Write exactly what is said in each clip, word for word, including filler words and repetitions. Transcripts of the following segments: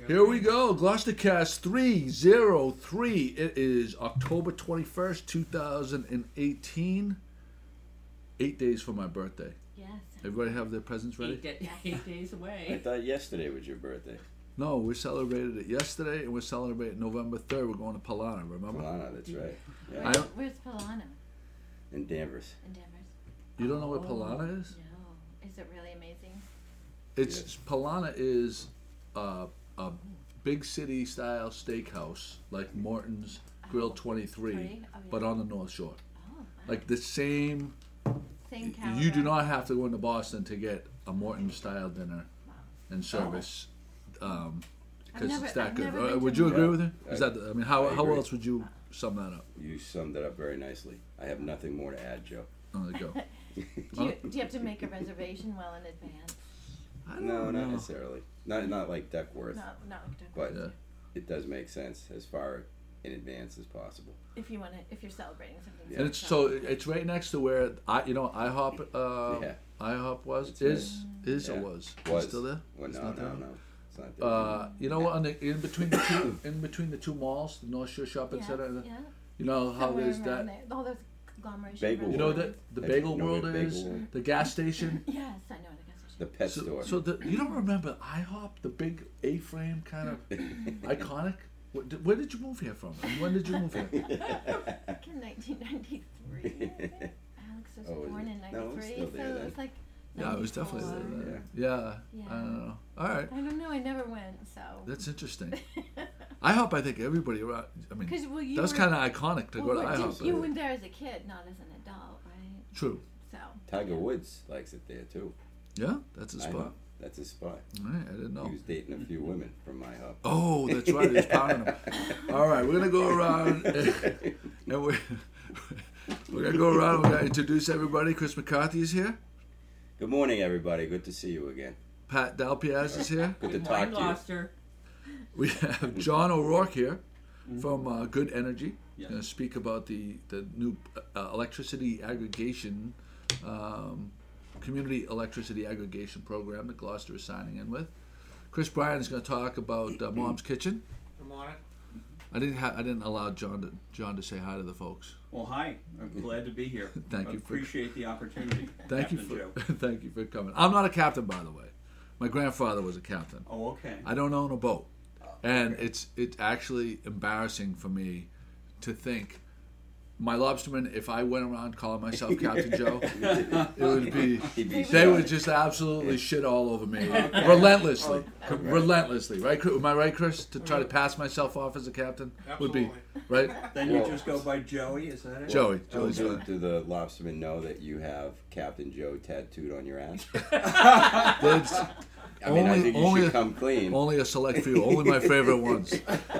Here we go, Gloucestercast three oh three. It is October twenty-first, two thousand eighteen. Eight days for my birthday. Yes. Everybody have their presents ready? Eight, da- eight days away. I thought yesterday was your birthday. No, we celebrated it yesterday, and we're celebrating November third. We're going to Palana, remember? Palana, that's right. Yeah. Where, where's Palana? In Danvers. In Danvers. You don't know what Oh, Palana is? No. Is it really amazing? It's Yes. Palana is uh, a big city style steakhouse like Morton's Grill twenty-three, Three? Oh, yeah. but on the North Shore. Oh, wow. Like the same. Same You do caliber. not have to go into Boston to get a Morton style dinner Wow. and service, um, I've because never- it's that I've good. never Uh, been would to you Morton. agree with it? Yeah, Is that? I mean, how I how agree. else would you sum that up? You summed it up very nicely. I have nothing more to add, Joe. Oh, there you go. Do you, do you have to make a reservation well in advance? I don't No, not know. necessarily. Not not like Duckworth, No, no. but Yeah. it does make sense as far in advance as possible. If you want to, if you're celebrating something. And it's so it's right next to where I you know IHOP uh, Yeah. IHOP was It's is is Yeah. or was Was. It still there? Well, It's no, not no, there? no. It's not there. Uh, you know what? On the, in between the two in between the two malls, the North Shore Shopping Yeah, Center. and the- yeah. You know how Somewhere there's around that. there. All those conglomeration. Bagel You know World. restaurants. that the That's- Bagel you know World what is Bagel World- the gas station. Yes, I know what I guess I should. the pet So, store. so the, you don't remember IHOP, the big A-frame kind of iconic? Where did, where did you move here from? And when did you move here? Back in nineteen ninety-three. I think. Alex was Oh, was born it? in No, it ninety-three, was still there so then. it's like. Yeah, it was definitely ninety-four. there. Yeah. Yeah. I don't know. All right, I don't know. I never went, so. that's interesting. IHOP, I think everybody around. I mean, Because well, you that's were, kind of iconic to well, go to what- IHOP. You but- went there as a kid, not as an adult, right? True. So. Tiger Woods likes it there too. Yeah, that's a I spot. know. That's his spot. All right, I didn't know. He was dating a few women from my hub. Oh, that's right. He's pounding them. All right, we're gonna go around and, and we're we're gonna go around. We're gonna introduce everybody. Chris McCarthy is here. Good morning, everybody. Good to see you again. Pat Dalpiaz is here. Good to Good talk morning, to you. Gloucester. We have John O'Rourke here from uh, Good Energy. Yes. Going to speak about the the new uh, electricity aggregation, um, community electricity aggregation program that Gloucester is signing in with. Chris Bryan is going to talk about uh, Mom's Kitchen. Good morning. I didn't ha- I didn't allow John to John to say hi to the folks. Well, hi. I'm glad to be here. Thank I you for- appreciate the opportunity. Thank Captain you for Joe. thank you for coming. I'm not a captain, by the way. My grandfather was a captain. Oh, okay. I don't own a boat, and it's it's actually embarrassing for me to think my lobstermen. If I went around calling myself Captain Joe, it would be He'd be they shocked. would just absolutely shit all over me relentlessly, relentlessly. Right? Am I right, Chris? To try to pass myself off as a captain would be right. Then you Well- just go by Joey, is that it? Joey, Oh, Joey's do, fine. do the lobstermen know that you have Captain Joe tattooed on your ass? That's I mean, I Only- think you only- should come clean. only a select few, only my favorite ones.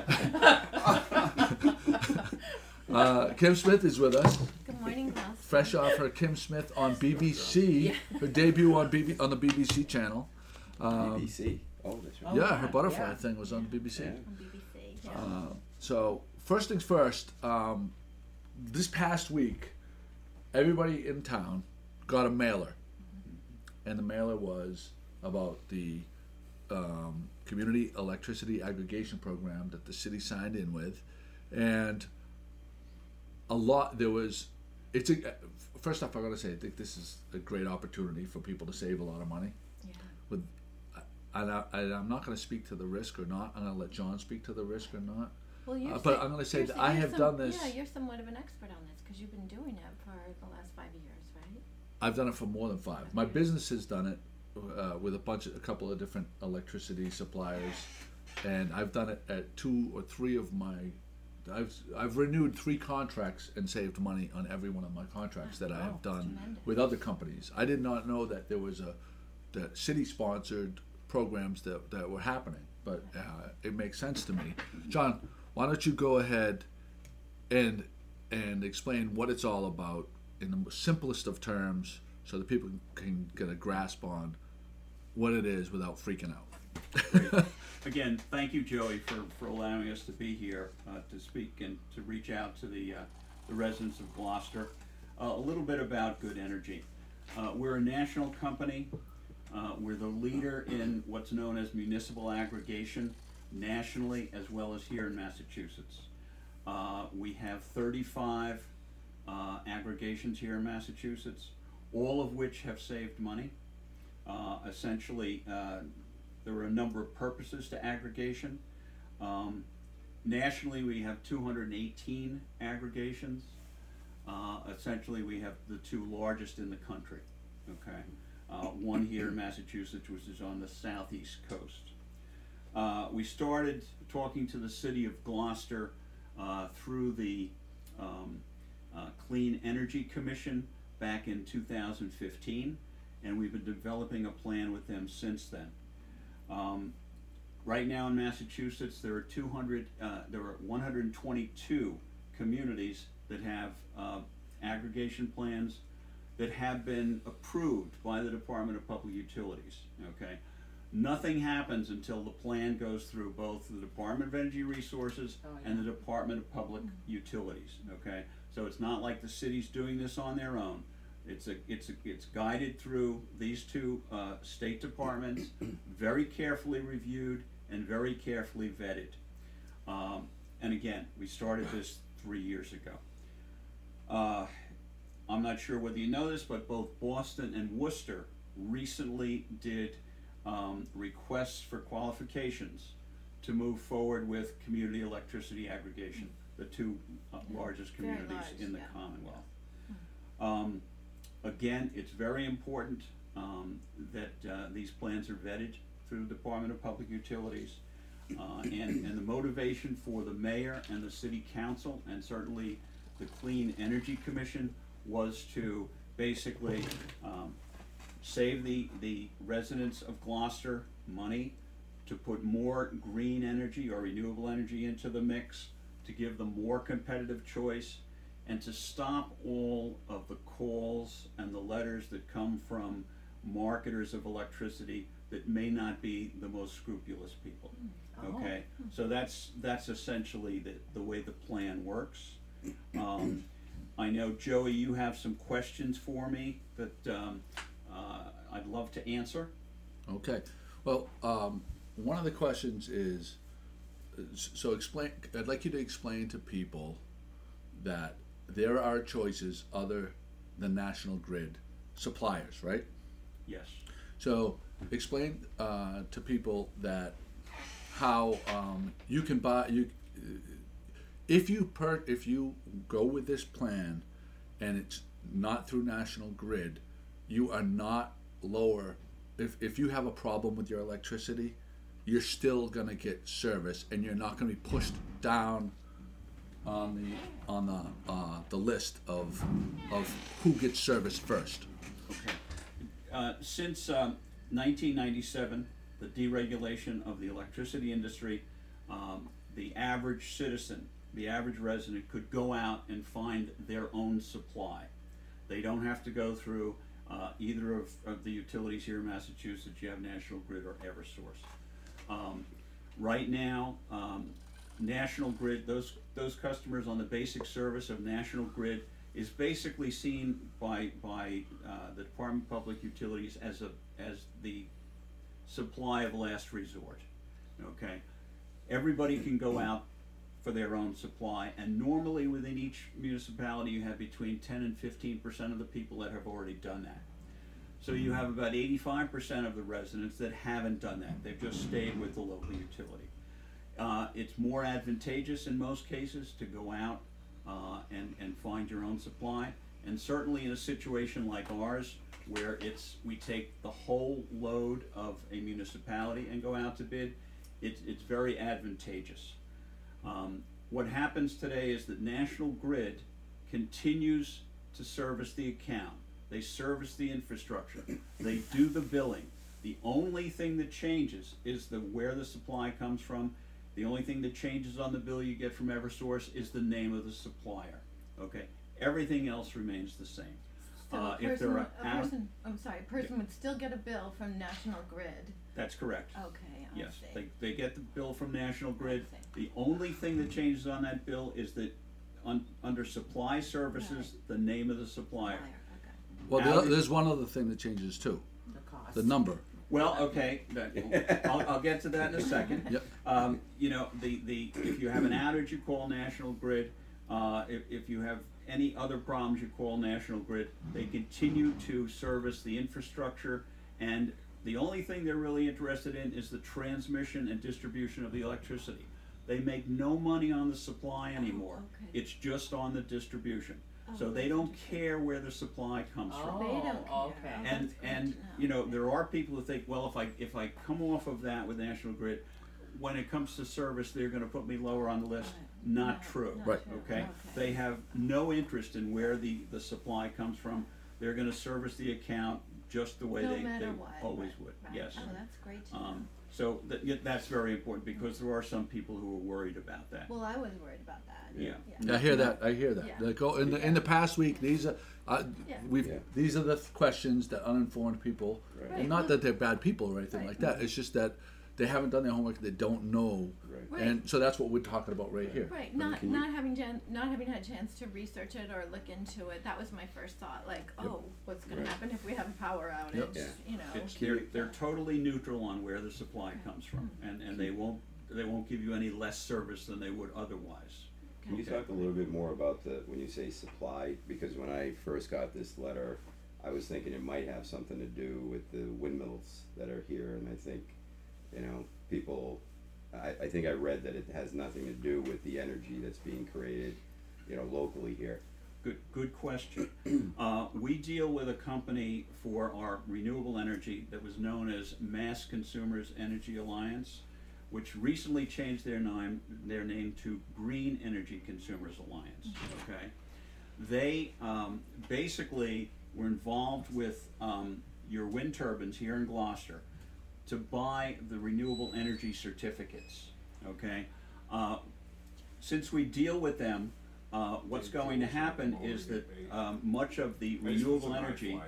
Uh, Kim Smith is with us. Good morning, Gloucester. Fresh off her Kim Smith on B B C, her debut on B B on the B B C channel. Um, B B C. Oh, that's right. Oh, yeah, her yeah, butterfly yeah. thing was on B B C. Yeah. On B B C. Yeah. Uh, so first things first, um, this past week, everybody in town got a mailer, and the mailer was about the um, community electricity aggregation program that the city signed in with, and a lot there was. It's a first off, I got to say I think this is a great opportunity for people to save a lot of money. yeah. With, and, I, and I'm not going to speak to the risk or not. I'm going to let John speak to the risk or not. Well, you're Uh, but sa- I'm gonna say you're that sa- I you're have some- done this- Yeah, you're somewhat of an expert on this because you've been doing it for the last five years, right? I've done it for more than five. My business has done it uh, with a bunch of a couple of different electricity suppliers, and I've done it at two or three of my. I've I've renewed three contracts and saved money on every one of my contracts that I Oh, have done tremendous. with other companies. I did not know that there was a that city sponsored programs that that were happening, but uh, it makes sense to me. John, why don't you go ahead and and explain what it's all about in the simplest of terms, so that people can get a grasp on what it is without freaking out. Again, thank you, Joey, for, for allowing us to be here uh, to speak and to reach out to the, uh, the residents of Gloucester. Uh, a little bit about Good Energy. Uh, we're a national company. Uh, we're the leader in what's known as municipal aggregation. nationally as well as here in Massachusetts. Uh, we have thirty-five uh, aggregations here in Massachusetts, all of which have saved money. Uh, essentially, uh, there are a number of purposes to aggregation. Um, nationally, we have two hundred eighteen aggregations. Uh, essentially, we have the two largest in the country. Okay, uh, one here in Massachusetts, which is on the southeast coast. Uh, we started talking to the city of Gloucester uh, through the um, uh, Clean Energy Commission back in two thousand fifteen, and we've been developing a plan with them since then. Um, right now in Massachusetts, there are two hundred, uh, there are one hundred twenty-two communities that have uh, aggregation plans that have been approved by the Department of Public Utilities. Okay, nothing happens until the plan goes through both the Department of Energy Resources Oh, and yeah. the Department of Public Utilities. Okay, so it's not like the city's doing this on their own. It's a, it's a, it's guided through these two uh, state departments, very carefully reviewed and very carefully vetted. Um, and again, we started this three years ago. Uh, I'm not sure whether you know this, but both Boston and Worcester recently did um, requests for qualifications to move forward with community electricity aggregation, the two uh, largest Very communities large, in the yeah. Commonwealth. Um, again, it's very important um, that uh, these plans are vetted through the Department of Public Utilities. Uh, and, and the motivation for the mayor and the city council, and certainly the Clean Energy Commission, was to basically um, save the, the residents of Gloucester money, to put more green energy or renewable energy into the mix, to give them more competitive choice, and to stop all of the calls and the letters that come from marketers of electricity that may not be the most scrupulous people. Oh. Okay, so that's that's essentially the, the way the plan works. Um, I know, Joey, you have some questions for me that um, uh, I'd love to answer. Okay. Well, um, one of the questions is, so explain, I'd like you to explain to people that there are choices other than National Grid suppliers, right? Yes. So explain uh, to people that how um, you can buy you if you per if you go with this plan and it's not through National Grid, you are not lower. If if you have a problem with your electricity, you're still gonna get service, and you're not gonna be pushed down on the on the uh, the list of of who gets service first. Okay. Uh, since um, nineteen ninety-seven, the deregulation of the electricity industry, um, the average citizen, the average resident could go out and find their own supply. They don't have to go through uh, either of, of the utilities here in Massachusetts. You have National Grid or Eversource. Um, right now, um, National Grid, those those customers on the basic service of National Grid is basically seen by by uh, the Department of Public Utilities as a as the supply of last resort. Okay, everybody can go out for their own supply, and normally within each municipality you have between ten and fifteen percent of the people that have already done that. So you have about eighty-five percent of the residents that haven't done that. They've just stayed with the local utility. Uh, it's more advantageous in most cases to go out uh, and, and find your own supply. And certainly in a situation like ours, where it's we take the whole load of a municipality and go out to bid, it's, it's very advantageous. Um, what happens today is that National Grid continues to service the account. They service the infrastructure. They do the billing. The only thing that changes is the where the supply comes from. The only thing that changes on the bill you get from Eversource is the name of the supplier. Okay, everything else remains the same. So Uh, a if there person, are a out- person, I'm sorry, a person would still get a bill from National Grid. That's correct. Okay, I Yes, see. they, they get the bill from National Grid. I see. The only thing that changes on that bill is that on, under supply services, the name of the supplier. Supplier, okay. Well, the, Average- there's one other thing that changes too: The cost. the number. Well, okay, that, I'll, I'll get to that in a second. Yep. Um, you know, the, the, if you have an outage, you call National Grid. Uh, if, if you have any other problems, you call National Grid. They continue to service the infrastructure, and the only thing they're really interested in is the transmission and distribution of the electricity. They make no money on the supply anymore. okay. It's just on the distribution. Oh, So they don't care where the supply comes from. They don't care. Oh, okay. Oh, And, that's good and, to know. you know, there are people who think, well, if I, if I come off of that with National Grid, when it comes to service, they're gonna put me lower on the list. Right. Not No, true. not Right. true. Okay? They have no interest in where the, the supply comes from. They're gonna service the account just the way No they, matter they what. always Right, would, right. yes. Oh, that's great to know. Um, so that, yeah, that's very important, because there are some people who are worried about that. Well, I was worried about that. Yeah. I hear that. I hear that. Yeah. Like, oh, in the in the past week, these are uh, Yeah. we've Yeah. these are the th- questions that uninformed people, Right. and not that they're bad people or anything Right. like that. It's just that they haven't done their homework. They don't know, Right. Right. and so that's what we're talking about right here. Right, not can you- not having gen- not having had a chance to research it or look into it. That was my first thought. Like, oh, what's going Right. to happen if we have a power outage? Yep. Yeah. You know. It's, they're, they're totally neutral on where the supply comes from, and, and they won't, they won't give you any less service than they would otherwise. Can you Okay. talk a little bit more about the, when you say supply, because when I first got this letter, I was thinking it might have something to do with the windmills that are here, and I think, you know, people, I, I think I read that it has nothing to do with the energy that's being created, you know, locally here. Good, good question. Uh, we deal with a company for our renewable energy that was known as Mass Consumers Energy Alliance, which recently changed their name, their name to Green Energy Consumers Alliance, okay? They, um, basically were involved with, um, your wind turbines here in Gloucester to buy the renewable energy certificates, okay? Uh, since we deal with them, uh, what's going to happen is that, um, much of the renewable energy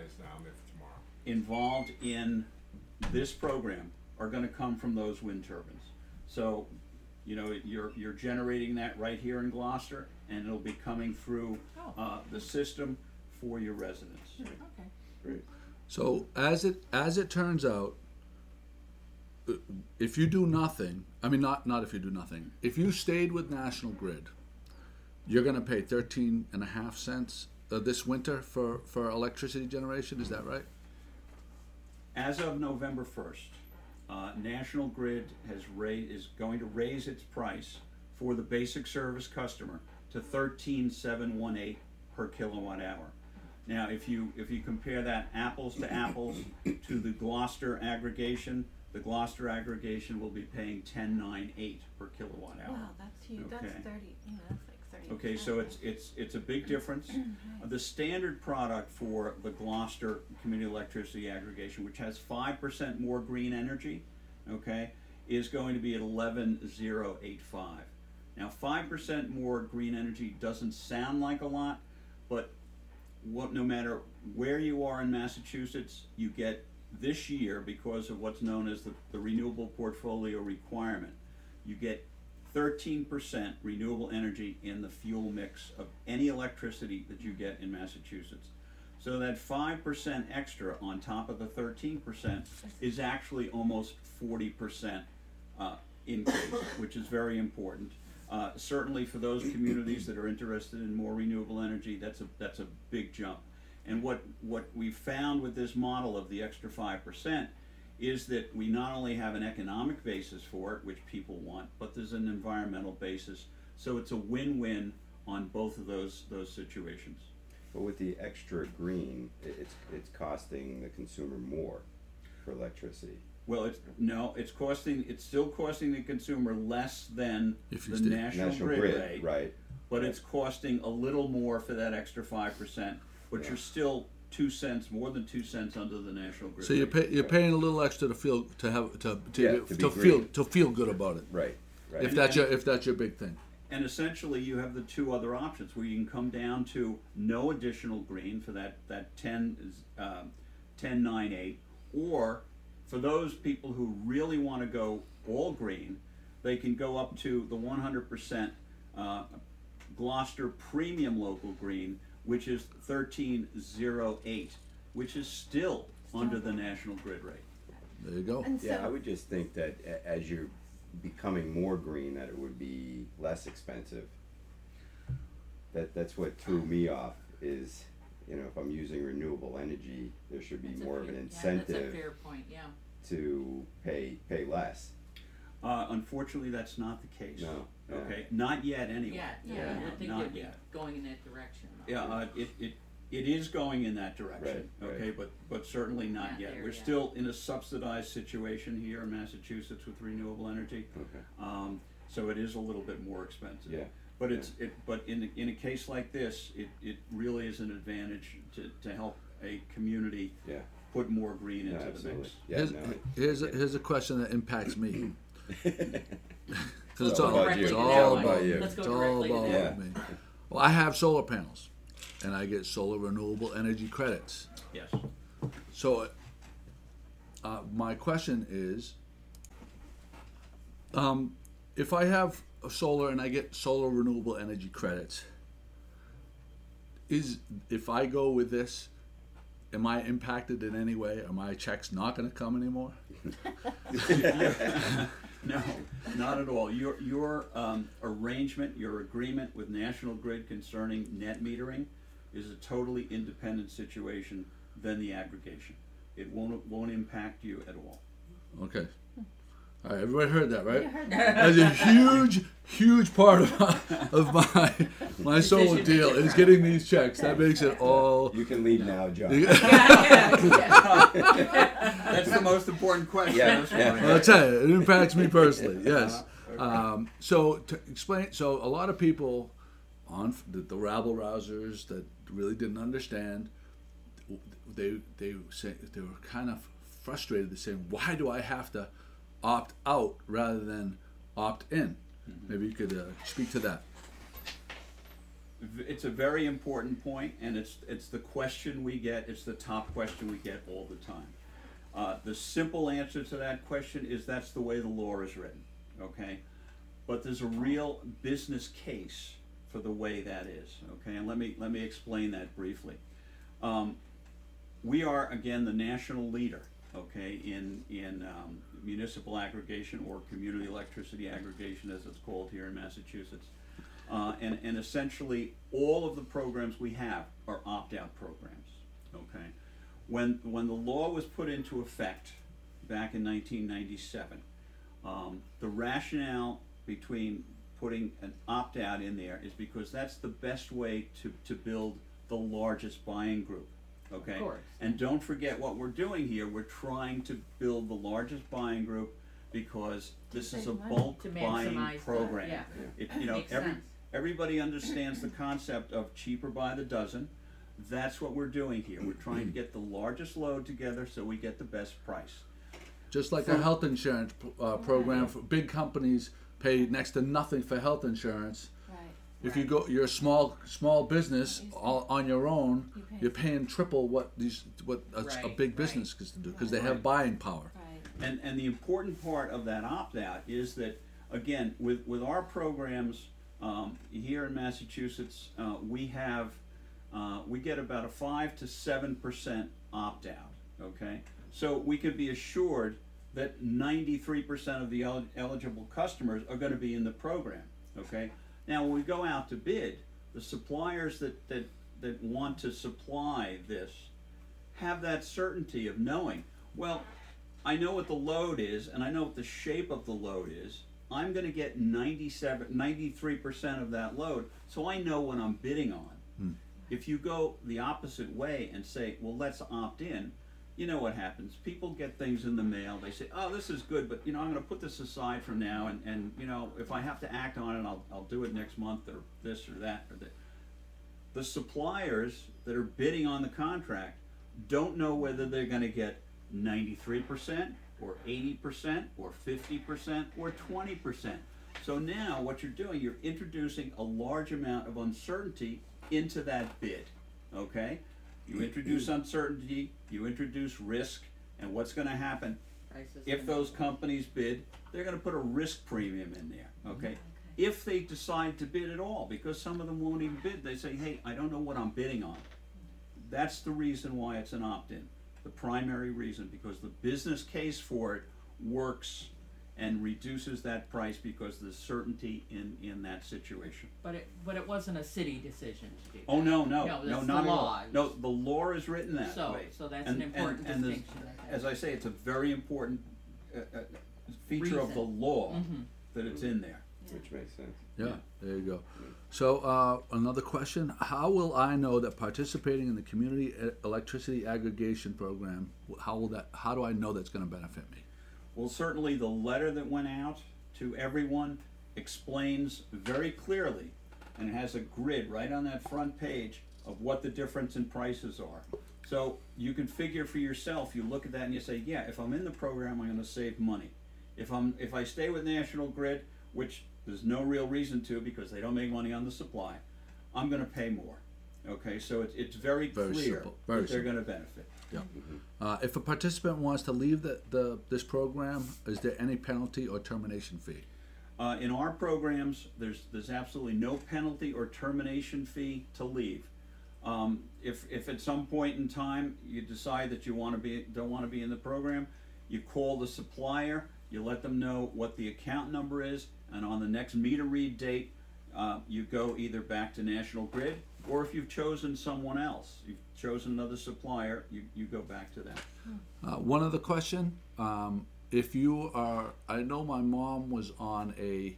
involved in this program are gonna come from those wind turbines. So, you know, you're, you're generating that right here in Gloucester, and it'll be coming through, uh, the system for your residents. Okay. Great. So as it as it turns out, uh, if you do nothing, I mean not not if you do nothing. If you stayed with National Grid, you're going to pay thirteen and a half cents uh, this winter for for electricity generation. Is that right? As of November first, uh, National Grid has raised, is going to raise its price for the basic service customer to thirteen seven one eight per kilowatt hour. Now, if you, if you compare that apples to apples to the Gloucester aggregation, the Gloucester aggregation will be paying ten nine eight per kilowatt hour. Wow, that's huge. That's Okay. thirty. You know, that's like thirty. Okay, so it's, it's, it's a big difference. Uh, The standard product for the Gloucester Community Electricity Aggregation, which has five percent more green energy, okay, is going to be at eleven zero eight five. Now, five percent more green energy doesn't sound like a lot, but what, no matter where you are in Massachusetts, you get this year, because of what's known as the, the renewable portfolio requirement, you get thirteen percent renewable energy in the fuel mix of any electricity that you get in Massachusetts. So that five percent extra on top of the thirteen percent is actually almost forty percent uh, increase, which is very important. Uh, certainly for those communities that are interested in more renewable energy, that's a, that's a big jump. And what, what we found with this model of the extra five percent is that we not only have an economic basis for it, which people want, but there's an environmental basis. So it's a win-win on both of those, those situations. But with the extra green, i- it's, it's costing the consumer more for electricity. Well, it's, no, it's costing, it's still costing the consumer less than If you the stay- national National grid Grid, rate. right. But it's costing a little more for that extra five percent, but Yeah. you're still two cents, more than two cents under the national grid So you're rate. pay, you're paying a little extra to feel to have to to, Yeah, to, to be feel green. to feel good about it. Right, right. If that's your if that's your big thing. And essentially, you have the two other options where you can come down to no additional green for that, that ten, um, ten nine eight, or for those people who really want to go all green, they can go up to the one hundred percent uh, Gloucester Premium Local Green, which is thirteen zero eight, which is still under the national grid rate. There you go. And so, Yeah, I would just think that a- as you're becoming more green, that it would be less expensive. That that's what threw me off is, you know, if I'm using renewable energy, there should be That's a more of fair- an Yeah, that's incentive a fair point, yeah. to pay pay less. Uh, unfortunately, that's not the case. No. Yeah. Okay, not yet anyway. Yeah, yeah, Yeah. I think Not they'd be yet. going in that direction. though. Yeah, uh, it, it, it is going in that direction, Right, okay, right. but, but certainly not Not yet. there We're yet. still in a subsidized situation here in Massachusetts with renewable energy. Okay. Um, so it is a little bit more expensive. Yeah. But it's, it, but in, in a case like this, it, it really is an advantage to, to help a community Yeah. put more green No, into the absolutely. mix. Yeah. Here's, No. here's, a, here's a question that impacts me. Because it's all all, about Directly it's you. to all that all one. about you. Let's go It's all directly to about that. Yeah. me. Well, I have solar panels, and I get solar renewable energy credits. Yes. So, uh, my question is, um, if I have a solar and I get solar renewable energy credits, is if I go with this, am I impacted in any way? Are my checks not going to come anymore? No, not at all. Your, your um, arrangement, your agreement with National Grid concerning net metering is a totally independent situation than the aggregation. It won't, won't impact you at all. Okay. All right, everybody heard that, right? you heard that. That's a huge, huge part of my, of my, my solar Decision deal making is getting these checks. That makes it all. You can leave now, John. Yeah, yeah, yeah. That's the most important question Yeah, this yeah. morning. I'll tell you, it impacts me personally. Yes. Um, so to explain, so a lot of people on f- the, the rabble rousers that really didn't understand, they they say they were kind of frustrated. They're saying, "Why do I have to opt out rather than opt in?" Maybe you could uh, speak to that. It's a very important point, and it's it's the question we get. It's the top question we get all the time. Uh, the simple answer to that question is that's the way the law is written. Okay, but there's a real business case for the way that is. Okay, and let me let me explain that briefly. Um, we are again the national leader. Okay, in in um, municipal aggregation or community electricity aggregation, as it's called here in Massachusetts. Uh, and, and essentially all of the programs we have are opt-out programs, okay? When, when the law was put into effect back in nineteen ninety-seven, um, the rationale between putting an opt-out in there is because that's the best way to, to build the largest buying group, okay? Of course. And don't forget what we're doing here, we're trying to build the largest buying group because this is a save money. bulk To buying maximize the- program. yeah. It, you know, Makes every, sense. everybody understands the concept of cheaper by the dozen. That's what we're doing here. We're trying to get the largest load together so we get the best price. Just like a health insurance uh, program for big companies pay next to nothing for health insurance. Right. If you go, you're a small small business all on your own. You pay. You're paying triple what these what a, a Right, big right. business gets to do because they Right. have buying power. Right. And, and the important part of that opt-out is that, again, with, with our programs um, here in Massachusetts, uh, we have, uh, we get about a five to seven percent opt-out, okay? So we can be assured that ninety-three percent of the el- eligible customers are gonna be in the program, okay? Now, when we go out to bid, the suppliers that, that, that want to supply this have that certainty of knowing, well, I know what the load is, and I know what the shape of the load is. I'm going to get ninety-seven, ninety-three percent of that load, so I know what I'm bidding on. Hmm. If you go the opposite way and say, well, let's opt in, you know what happens. People get things in the mail. They say, oh, this is good, but, you know, I'm going to put this aside for now, and, and you know, if I have to act on it, I'll, I'll do it next month, or this or that. Or that. The suppliers that are bidding on the contract don't know whether they're going to get ninety-three percent or eighty percent or fifty percent or twenty percent. So now what you're doing, you're introducing a large amount of uncertainty into that bid, okay? You introduce uncertainty, you introduce risk, and what's gonna happen? Prices If and- those companies bid, they're gonna put a risk premium in there, okay? If they decide to bid at all, because some of them won't even bid, they say, hey, I don't know what I'm bidding on. That's the reason why it's an opt-in. the primary reason, because the business case for it works and reduces that price because there's certainty in, in that situation. But it, but it wasn't a city decision to do that. Oh, no, no, No, no, that's not the at law. all. No, the law is written that So, way. so that's And- an important and- and there's- distinction. I think. As I say, it's a very important uh, uh, feature of the Reason. law Mhm. that it's in there. Which makes sense. Yeah, there you go. So uh, another question: how will I know that participating in the community e- electricity aggregation program? How will that? How do I know that's going to benefit me? Well, certainly the letter that went out to everyone explains very clearly, and it has a grid right on that front page of what the difference in prices are. So you can figure for yourself, you look at that and you say, yeah, if I'm in the program, I'm gonna save money. If I'm, if I stay with National Grid, which there's no real reason to because they don't make money on the supply, I'm gonna pay more. Okay, so it's, it's very Very clear simple, very that they're simple. gonna benefit. Yeah. Uh, if a participant wants to leave the, the this program, is there any penalty or termination fee? Uh, in our programs, there's there's absolutely no penalty or termination fee to leave. Um, if if at some point in time you decide that you want to be don't want to be in the program, you call the supplier, you let them know what the account number is, and on the next meter read date, uh, you go either back to National Grid, or if you've chosen someone else, you've chosen another supplier, you, you go back to them. Uh, one other question: um, if you are, I know my mom was on a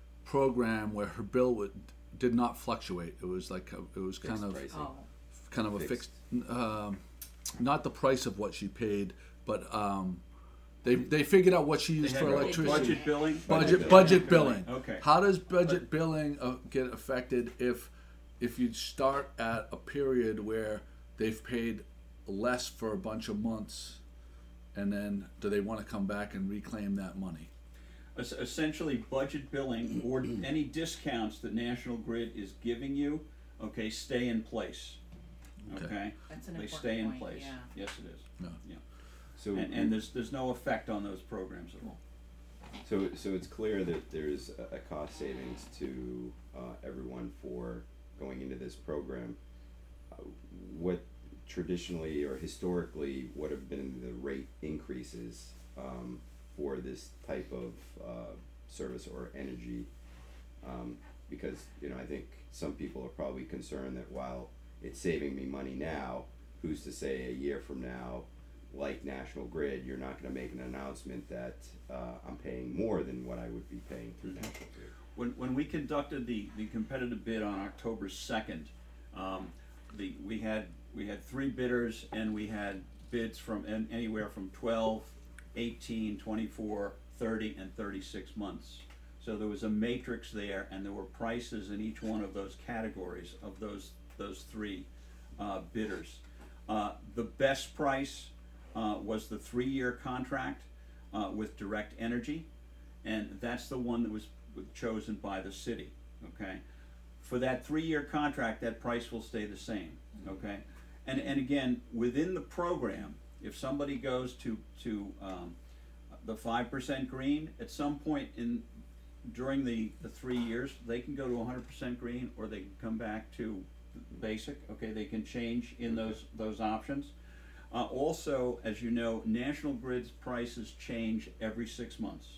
program where her bill would, did not fluctuate. It was like a, it was kind Fixed of pricing. Oh, kind of a Fixed. fixed, um, not the price of what she paid, but um, they they figured out what she They used had for no electricity. budget billing. budget budget billing. Okay. How does budget billing uh, get affected if if you start at a period where they've paid less for a bunch of months, and then do they want to come back and reclaim that money? Es- Essentially, budget billing or any discounts that National Grid is giving you, okay, stay in place. Okay. Okay, that's an they important stay in point, place. yeah. Yes, it is. No. Yeah, So and, and there's there's no effect on those programs at all. So, so it's clear that there's a, a cost savings to uh, everyone for going into this program. Uh, what traditionally or historically would have been the rate increases um, for this type of uh, service or energy? Um, because you know, I think some people are probably concerned that while it's saving me money now, who's to say a year from now, like National Grid, you're not going to make an announcement that uh, I'm paying more than what I would be paying through National Grid. When, when we conducted the, the competitive bid on October second, um, the, we had, we had three bidders and we had bids from an, anywhere from twelve, eighteen, twenty-four, thirty, and thirty-six months. So there was a matrix there and there were prices in each one of those categories of those, those three uh, bidders. Uh, the best price uh, was the three-year contract uh, with Direct Energy, and that's the one that was chosen by the city, okay? For that three-year contract, that price will stay the same, okay? And, and again, within the program, if somebody goes to, to um, the five percent green, at some point in, during the, the three years, they can go to one hundred percent green, or they can come back to basic, okay? They can change in those, those options. Uh, also, as you know, National Grid's prices change every six months,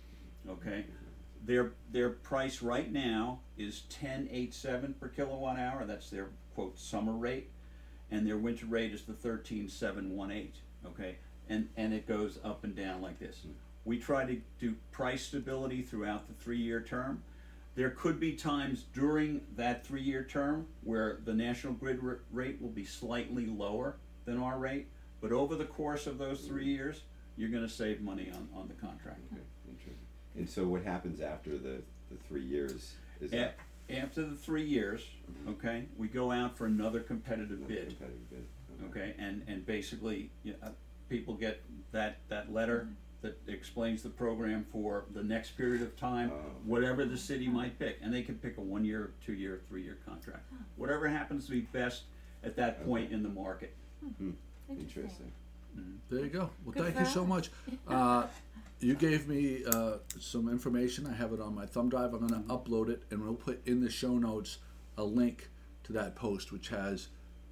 okay? Their, their price right now is ten eighty-seven per kilowatt hour. That's their quote summer rate, and their winter rate is the thirteen seven eighteen. Okay, and and it goes up and down like this. We try to do price stability throughout the three-year term. There could be times during that three-year term where the National Grid r- rate will be slightly lower than our rate, but over the course of those three years, you're going to save money on, on the contract. Okay, interesting. And so what happens after the, the three years? Is A- that After the three years, okay, we go out for another competitive another bid, competitive bid? okay, and, and basically, you know, people get that, that letter that explains the program for the next period of time, Oh. whatever the city might pick, and they can pick a one-year, two-year, three-year contract. Whatever happens to be best at that point Okay. in the market. Interesting. There you go. Well, Good thank for you so us. much. Uh, you gave me uh, some information. I have it on my thumb drive. I'm going to upload it, and we'll put in the show notes a link to that post, which has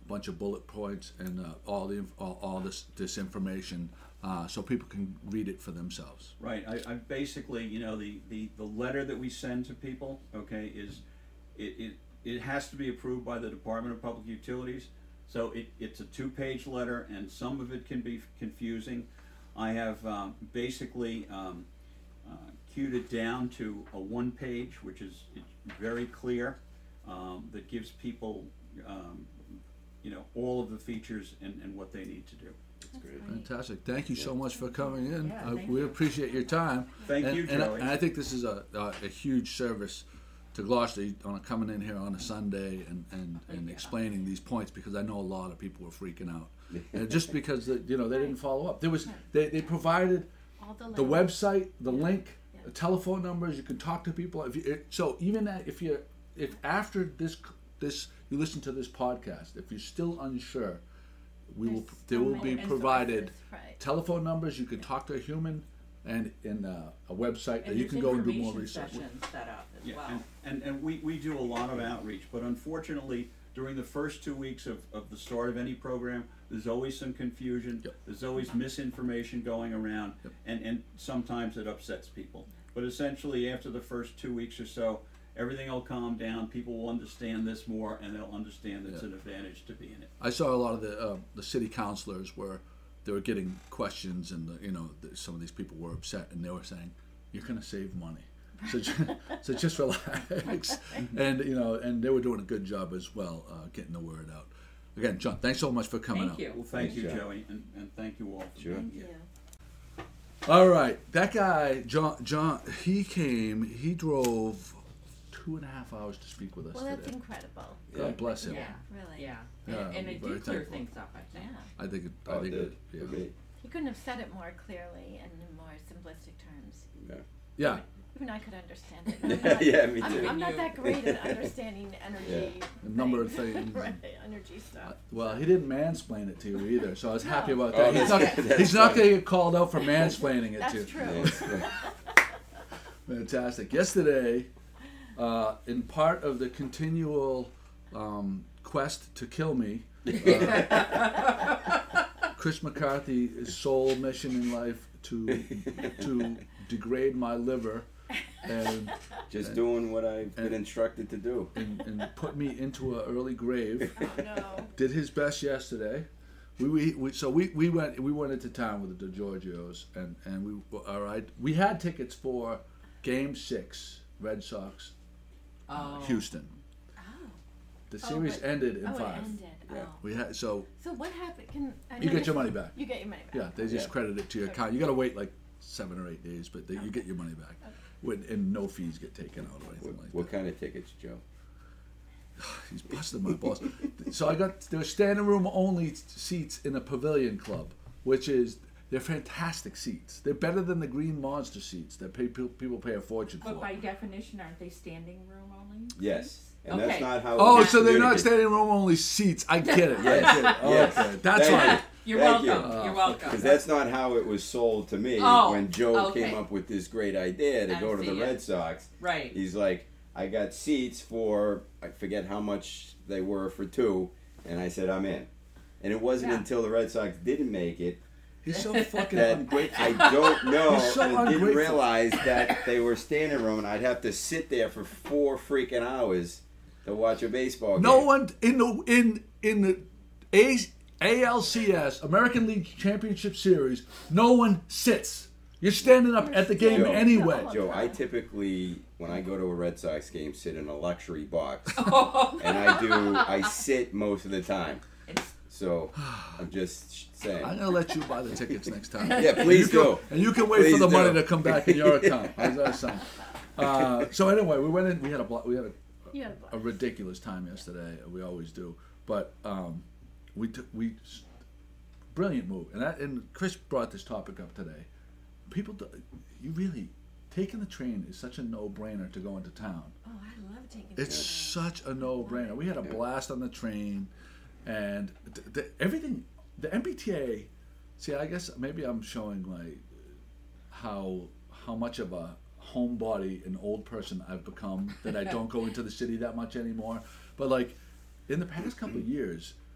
bunch of bullet points and uh, all the inf- all, all this this information, uh, so people can read it for themselves. Right. I, I basically, you know, the, the, the letter that we send to people, okay, is it, it, it has to be approved by the Department of Public Utilities. So it, it's a two-page letter, and some of it can be confusing. I have um, basically um, uh, queued it down to a one-page, which is it's very clear, um, that gives people, um, you know, all of the features and, and what they need to do. That's great. Fantastic. Thank you so much for coming in. Yeah, uh, thank we you. appreciate your time. Thank and, you, and I, Joey. and I think this is a, a, a huge service to Gloucester on coming in here on a Sunday and, and, and Yeah. explaining these points, because I know a lot of people were freaking out. And just because the, you know they didn't follow up. There was they, they provided All the, the language. website, the link, Yeah. the telephone numbers. You can talk to people. If you, it, so even that, if you if after this this you listen to this podcast, if you're still unsure, we will There's there so will many be provided resources, right. telephone numbers. You can talk to a human, and in uh, a website that And you there's can go and do more information research. sessions set up as Yeah, well. and, and, and we, we do a lot of outreach, but unfortunately, during the first two weeks of, of the start of any program, there's always some confusion, Yep. there's always misinformation going around, Yep. and, and sometimes it upsets people. But essentially, after the first two weeks or so, everything will calm down, people will understand this more, and they'll understand it's Yeah. an advantage to be in it. I saw a lot of the uh, the city councilors where they were getting questions, and the, you know the, some of these people were upset, and they were saying, "You're going to save money." So, ju- so just relax, and you know, and they were doing a good job as well, uh, getting the word out. Again, John, thanks so much for coming Thank out. you. Well, thank Thanks, you, Joe. Joey, and, and thank you all. For Sure. Thank being you. here. All right, that guy, John, John, he came, he drove two and a half hours to speak with us Well, that's today. incredible. God Yeah. bless him. Yeah. Really. Yeah, Yeah, and, and it very did clear thankful. things up, I think. Yeah. I think, it, I Oh, think, it it, did. yeah. For me. He couldn't have said it more clearly and in more simplistic terms. Yeah. yeah. Even I could understand it. I'm not, Yeah, me I'm, too. I'm not that great at understanding energy. A number of things. right, energy stuff. Well, he didn't mansplain it to you either, so I was happy No. about that. Oh, he's that's not, good. he's That's not fine. going to get called out for mansplaining it That's to you. true. Yeah. Fantastic. Yesterday, uh, in part of the continual um, quest to kill me, uh, Chris McCarthy's sole mission in life to to degrade my liver and Just doing what I've been and- instructed to do. and, and put me into an early grave. Oh no. Did his best yesterday. We, we, we so we, we went we went into town with the DeGiorgios and and we all right. We had tickets for Game Six, Red Sox, Oh. Houston. Oh. The Oh, series but- ended in oh, five. it ended. Yeah. Oh. We had so So what happened? Can I you know get this- your money back. You get your money back. Yeah, they just Yeah. credit it to your account. You got to wait like seven or eight days, but they, you get your money back. When, and no fees get taken out or anything What, like what that. kind of tickets, Joe? He's busting my balls. So I got there were standing room only seats in the Pavilion Club, which is they're fantastic seats. They're better than the Green Monster seats that pay, people pay a fortune But for. by definition, aren't they standing room only? Yes. And Okay. that's not how. Oh, it was so they're not communicated. standing room only seats. I get it. I Yes. get it. Yes. Okay, that's Thank right. you. You're Thank welcome. you. Uh, You're welcome. Because that's not how it was sold to me Oh, when Joe okay. came up with this great idea to I go to the see Red it. Sox. Right. He's like, I got seats for, I forget how much they were for two, and I said, I'm in. And it wasn't Yeah. until the Red Sox didn't make it He's so fucking that ungrateful. I don't know He's so and didn't ungrateful. realize that they were standing room, and I'd have to sit there for four freaking hours to watch a baseball game. No one in the in in the A ALCS American League Championship Series. No one sits. You're standing up at the game Joe, anyway. Joe, I typically, when I go to a Red Sox game, sit in a luxury box. Oh. And I do, I sit most of the time. It's- So, I'm just saying. I'm gonna let you buy the tickets next time. Yeah, please And you do. can- And you can wait Please for the do. money to come back in your account. How's that sound? Uh, so anyway, we went in. We had a blo- we had a, You had a a ridiculous time yesterday. We always do, but um, we took we brilliant move. And that and Chris brought this topic up today. People, do, you really taking the train is such a no-brainer to go into town. Oh, I love taking. It's the such a no-brainer. We had a blast on the train, and th- th- everything. The M B T A. See, I guess maybe I'm showing like how how much of a homebody, an old person I've become that I don't go into the city that much anymore. But like in the past couple of years,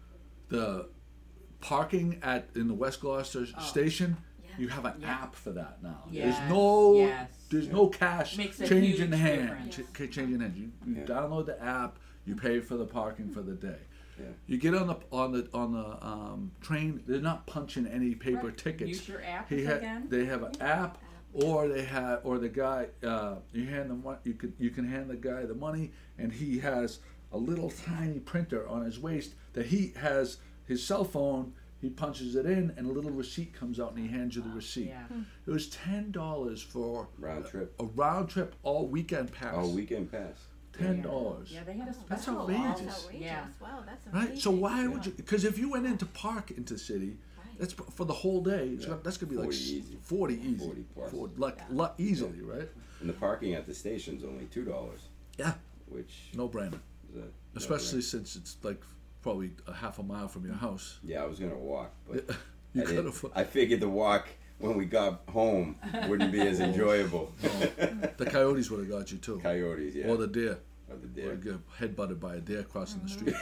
the parking at in the West Gloucester Oh. station. Yeah. You have an Yeah. app for that now. Yes, There's no yes. there's no cash Makes a change huge in hand. difference. Ch- ca- change in hand. You, you Yeah. download the app. You pay for the parking for the day. Yeah. You get on the on the on the um, train. They're not punching any paper Right. tickets. Use your app He ha- again. They have an app, or they have, or the guy. Uh, you hand them what you could. You can hand the guy the money, and he has a little tiny printer on his waist that he has his cell phone. He punches it in, and a little receipt comes out, and he hands you the receipt. Yeah. It was ten dollars for Round trip. a round trip, all weekend pass. Oh, weekend pass. Ten dollars. Yeah, they had a special. That's Oh, outrageous. That's outrageous. Yeah. Wow, that's amazing. Right. So why would you? Because if you went into park into the city, Right. that's for the whole day. It's Yeah. got, that's gonna be like forty s- easy. forty easy. forty plus. Forty, like, Yeah. lu- easily, right? And the parking at the station's only two dollars. Yeah. Which No brainer. is a Especially no-brainer. since it's like probably a half a mile from your house. Yeah, I was gonna walk, but you I, could didn't- have. I figured the walk when we got home wouldn't be as enjoyable. The coyotes would have got you too, Coyotes, yeah. or the deer. Or the Or deer. get headbutted by a deer crossing the street.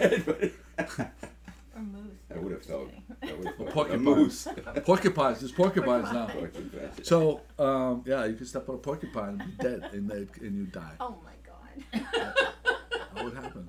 Or moose. I would have felt. I would have felt a porcupine. moose. Porcupines. There's porcupines now. Porcupine. So um, yeah, you can step on a porcupine and be dead, and they and you die. Oh my god. That would happen.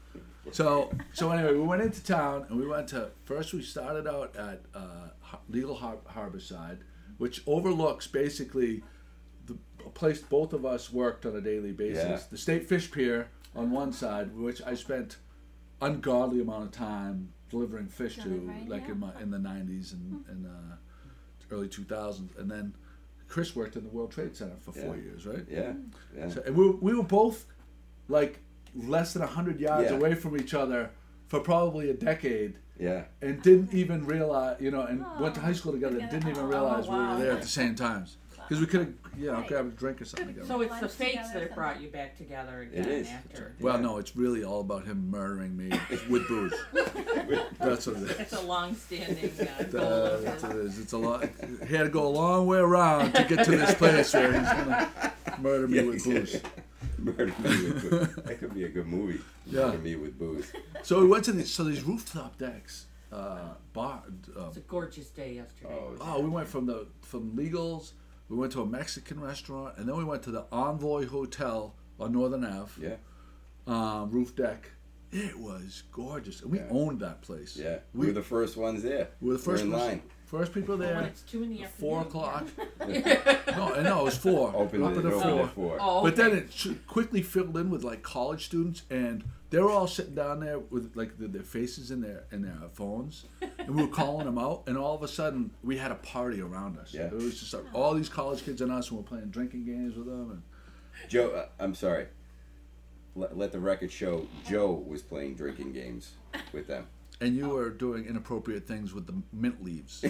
So so anyway, we went into town and we went to first. We started out at uh, Har- Legal Har- Harborside, which overlooks basically the a place both of us worked on a daily basis. Yeah. The State Fish Pier on one side, which I spent ungodly amount of time delivering fish to, Delivering, like yeah. in my in the nineties and, and uh, early two thousands, and then Chris worked in the World Trade Center for four Yeah. years, right? Yeah, yeah. So, and we were, we were both like less than one hundred yards Yeah. away from each other for probably a decade yeah. and didn't even realize, you know, and went to Oh, high school together and together. didn't even Oh, realize we wow. were there at the same times. Because we could have, you know, Right. grabbed a drink or something together. So it's the Lunch fates together, that brought you back together It again is. after. well, Yeah. no, it's really all about him murdering me with booze. That's what it It's is. a long-standing uh, goal. Uh, of that's his. what it is. It's a lot. He had to go a long way around to get to this place where he's gonna murder me Yeah, with booze. Murder me with booze. That could be a good movie. Yeah. Murder me with booze. So we went to these so these rooftop decks, uh, bar. Uh, It's a gorgeous day yesterday. Oh, oh, we went from the from Legals. We went to a Mexican restaurant, and then we went to the Envoy Hotel on Northern Ave, Yeah, um, roof deck. It was gorgeous, and we Yeah. owned that place. yeah. We, we, were the first ones there. we were the first in ones- line. First people Well, there. when it's two in the afternoon. Four o'clock. Yeah. No, no, it was four. Opened Up it at the opened four. at four. Oh, But then okay. it sh- quickly filled in with like college students, and they were all sitting down there with like the, their faces in their in their phones, and we were calling them out. And all of a sudden, we had a party around us. Yeah. It was just like all these college kids and us, and we're playing drinking games with them. And Joe, uh, I'm sorry. Let, let the record show Joe was playing drinking games with them. and you were doing inappropriate things with the mint leaves.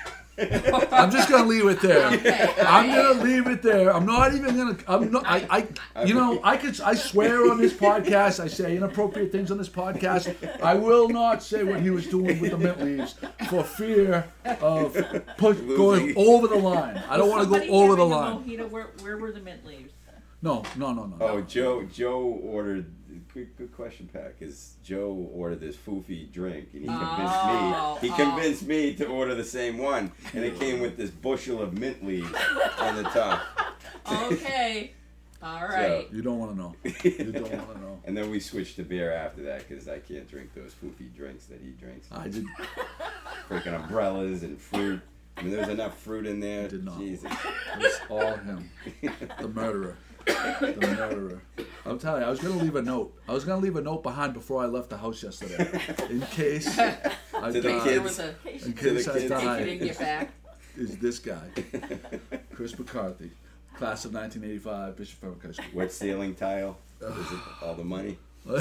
I'm just gonna leave it there. Okay, I'm alright. gonna leave it there. I'm not even gonna. I'm not. I. I you know. I could. I swear on this podcast. I say inappropriate things on this podcast. I will not say what he was doing with the mint leaves for fear of push, going Losing. over the line. I don't want to go Somebody over the having a line. mojito, where, where were the mint leaves? No. No. No. No. Oh, Joe. Joe ordered. Good, good question, Pat. Because Joe ordered this foofy drink, and he convinced Oh, me. He oh. convinced me to order the same one, and it came with this bushel of mint leaves on the top. Okay. All right. You don't want to know. You don't want to know. And then we switched to beer after that because I can't drink those foofy drinks that he drinks. I did. Freaking umbrellas and fruit. I mean, there was enough fruit in there. Did not. Jesus. It was all him. The murderer. The murderer. I'm telling you, I was gonna leave a note. I was gonna leave a note behind before I left the house yesterday, in case I To the died. There kids. was a In To the case I kids. if you died, didn't get back. is this guy, Chris McCarthy, class of nineteen eighty-five, Bishop Fenwick High School. Wet ceiling tile. Was it all the money?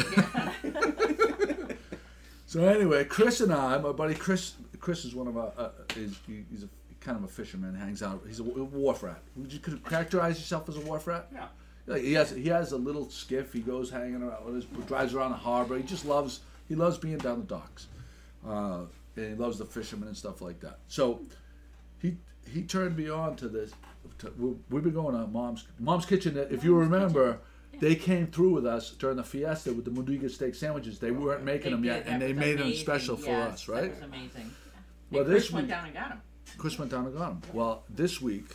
So anyway, Chris and I, my buddy Chris, Chris is one of our, uh, is he- he's a kind of a fisherman, hangs out. He's a, a wharf rat. Would you could characterize yourself as a wharf rat? Yeah. Like he has he has a little skiff. He goes hanging around with his drives around the harbor. He just loves he loves being down the docks, uh, and he loves the fishermen and stuff like that. So he he turned me on to this. To, we- we've been going to mom's mom's kitchen. If you Mom's remember, They came through with us during the fiesta with the Modiga steak sandwiches. They weren't making them They yet, did. and That they was made them amazing. special for Yes, us, right? That was amazing. Well, and this Chris went week- down and got him. Chris went down and got them. Well, this week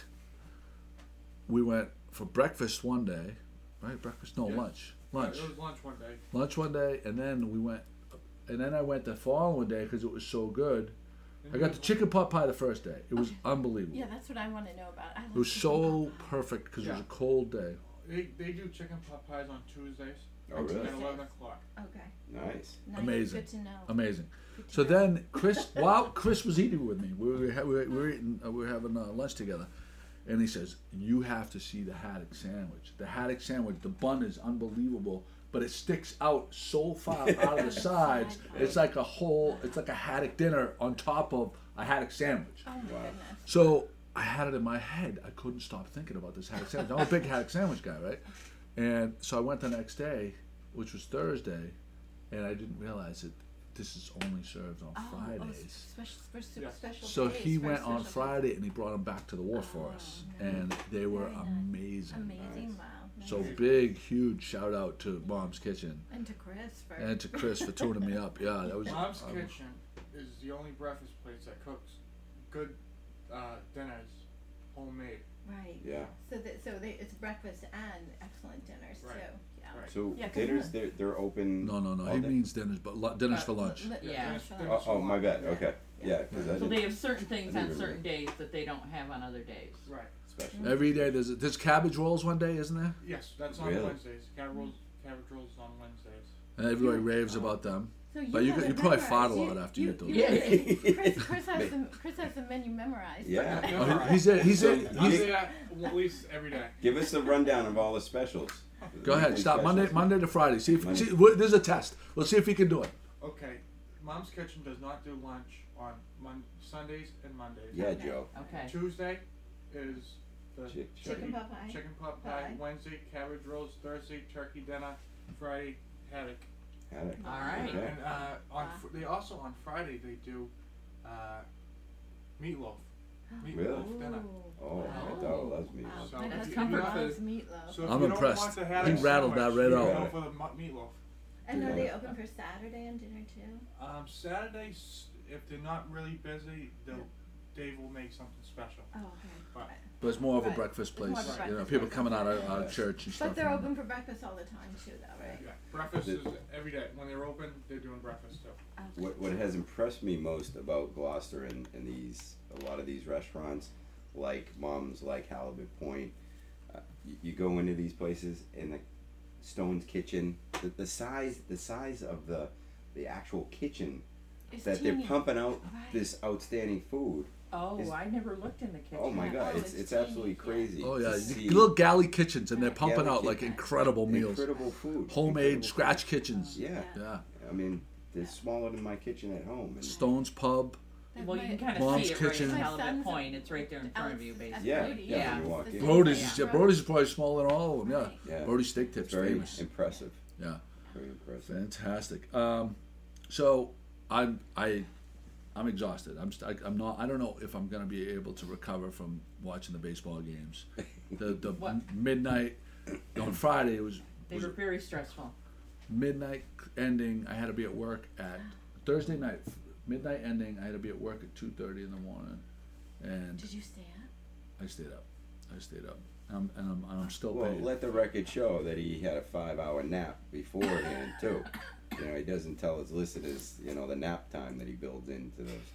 we went for breakfast one day, right? Breakfast, no Yeah. lunch, lunch, It was lunch one day. lunch one day, and then we went, and then I went the following day because it was so good. I got the chicken pot pie the first day. It was unbelievable. Yeah, that's what I want to know about. I love It was chicken so pot pie. perfect because it was Yeah. a cold day. They, they do chicken pot pies on Tuesdays Oh, really? at eleven o'clock. Okay. Nice. Nice. Amazing. Good to know. Amazing. Good to So know. then Chris, while Chris was eating with me, we were ha- we were, we were eating, uh, we were having uh, lunch together, and he says, "You have to see the haddock sandwich. The haddock sandwich. The bun is unbelievable, but it sticks out so far out of the sides. It's like a whole. It's like a haddock dinner on top of a haddock sandwich. Oh my Wow. goodness. So I had it in my head. I couldn't stop thinking about this haddock sandwich. I'm a big haddock sandwich guy, right? And so I went the next day, which was Thursday, and I didn't realize that this is only served on Oh, oh, Fridays. special, special, Yeah. special So days he for went on special Friday and he brought them back to the wharf for us, Oh, and they were Very nice. amazing. days. Amazing. Nice. Wow. Nice. So big, huge shout out to Mom's Kitchen And to Chris for. and to Chris for tuning me up. Yeah, that was. Mom's um, Kitchen is the only breakfast place that cooks good uh, dinners, homemade. Right. Yeah. So that so they, it's breakfast and excellent dinners Right. too. Yeah. Right. So Yeah, 'cause dinners, look- they're they're open. No, no, no. all He day? means dinners, but lu- dinners for lunch. Li- Yeah. lunch for Oh, lunch. Oh, oh, my bad. Yeah. Okay. Yeah, because I So didn't. they have certain things I on didn't certain remember. days that they don't have on other days. Right. Special. Every day there's there's cabbage rolls one day, isn't there? Yes, that's on Really? Wednesdays. Cabbage rolls, cabbage rolls on Wednesdays. And everybody raves about them. So you But you have got- it you probably memorized. fought a lot after you you, ate those. you- Chris, Chris has the Chris has the menu memorized. Yeah. Oh, he's a, he's a, I he's, say that at least every day. Give us a rundown of all the specials. Go ahead. Weekly Stop Monday, specials. Monday to Friday. See if Monday. see, wh- there's a test. Let's see if he can do it. Okay. Mom's Kitchen does not do lunch on Mon- Sundays and Mondays. Yeah, Okay. Joe. Okay. Tuesday is the Chick- Chicken pot pie. chicken pot pie. Pie. Wednesday, cabbage rolls. Thursday, turkey dinner. Friday, haddock. Had it. All right. Okay. And uh, on Wow. fr- they also on Friday they do uh, meatloaf. Meatloaf Really? dinner. Oh, Wow. my dog loves me. Wow. So My if That's you- husband comfort loves food. meatloaf. So if I'm you impressed. Don't want the He haddock rattled that sandwich, right you out. Go for the mu- meatloaf. And are Yeah. they open for Saturday and dinner too? Um, Saturdays, if they're not really busy, they'll Dave will make something special. Oh, okay. But- But it's more of a Right. breakfast It's more place. of a You know, breakfast people place. coming out of, out of church and stuff. But they're and- open for breakfast all the time too, though, right? Yeah, breakfast The- is every day. When they're open, they're doing breakfast too. Okay. What what has impressed me most about Gloucester and, and these a lot of these restaurants, like Mom's, like Halibut Point, uh, you, you go into these places and the Stone's Kitchen, the, the size the size of the the actual kitchen It's that they're teeny. pumping out Right. this outstanding food. Oh, Is- I never looked in the kitchen. Oh my Yeah. God, Oh, it's it's it's absolutely teeny, yeah. crazy. Oh to yeah, see little galley kitchens, and they're Yeah. pumping Galley out like kitchen. incredible meals, incredible food, homemade incredible scratch kitchens. food. Yeah, Yeah, I mean they're smaller than my kitchen at home. And Stone's Pub. That Well, you might- can kind Mom's of see it right Kitchen. in My Halibut son's Point. It's right there in front of you, Alex- basically. Yeah, Brody, yeah, when you it's walk the in. same Brody's thing. is yeah, Brody's is probably smaller than all of them. Yeah, Right. Yeah. Brody's steak tips very famous. impressive. Yeah, Very impressive. fantastic. Um, so I'm I. I'm exhausted. I'm st- I, I'm not. I don't know if I'm gonna be able to recover from watching the baseball games. The the What? m- midnight on Friday it was They was were it very stressful. midnight ending. I had to be at work at Thursday night. Midnight ending. I had to be at work at two thirty in the morning, and Did you stay up? I stayed up. I stayed up, um, and I'm and I'm still Well, paid. let the record show that he had a five-hour nap beforehand too. You know, he doesn't tell his listeners, you know, the nap time that he builds into those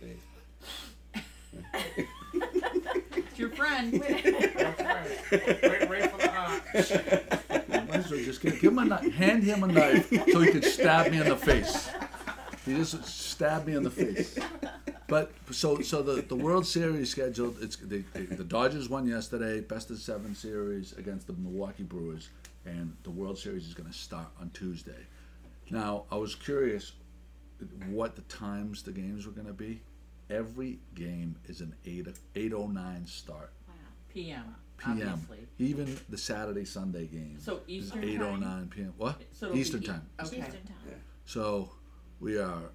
days. It's your friend. That's right. Right, right for the heart. Might as well just give, give him a knife, hand him a knife so he could stab me in the face. He just stabbed me in the face. But so so the, the World Series scheduled. It's the, the the Dodgers won yesterday, best of seven series against the Milwaukee Brewers, and the World Series is going to start on Tuesday. Now I was curious what the times the games were going to be. Every game is an eight eight oh nine start Wow. P M. P M. Obviously. Even the Saturday Sunday game So is Eastern eight oh time. nine P M. What? So it'll be Eastern E- time. Okay. Eastern time. Yeah. So we are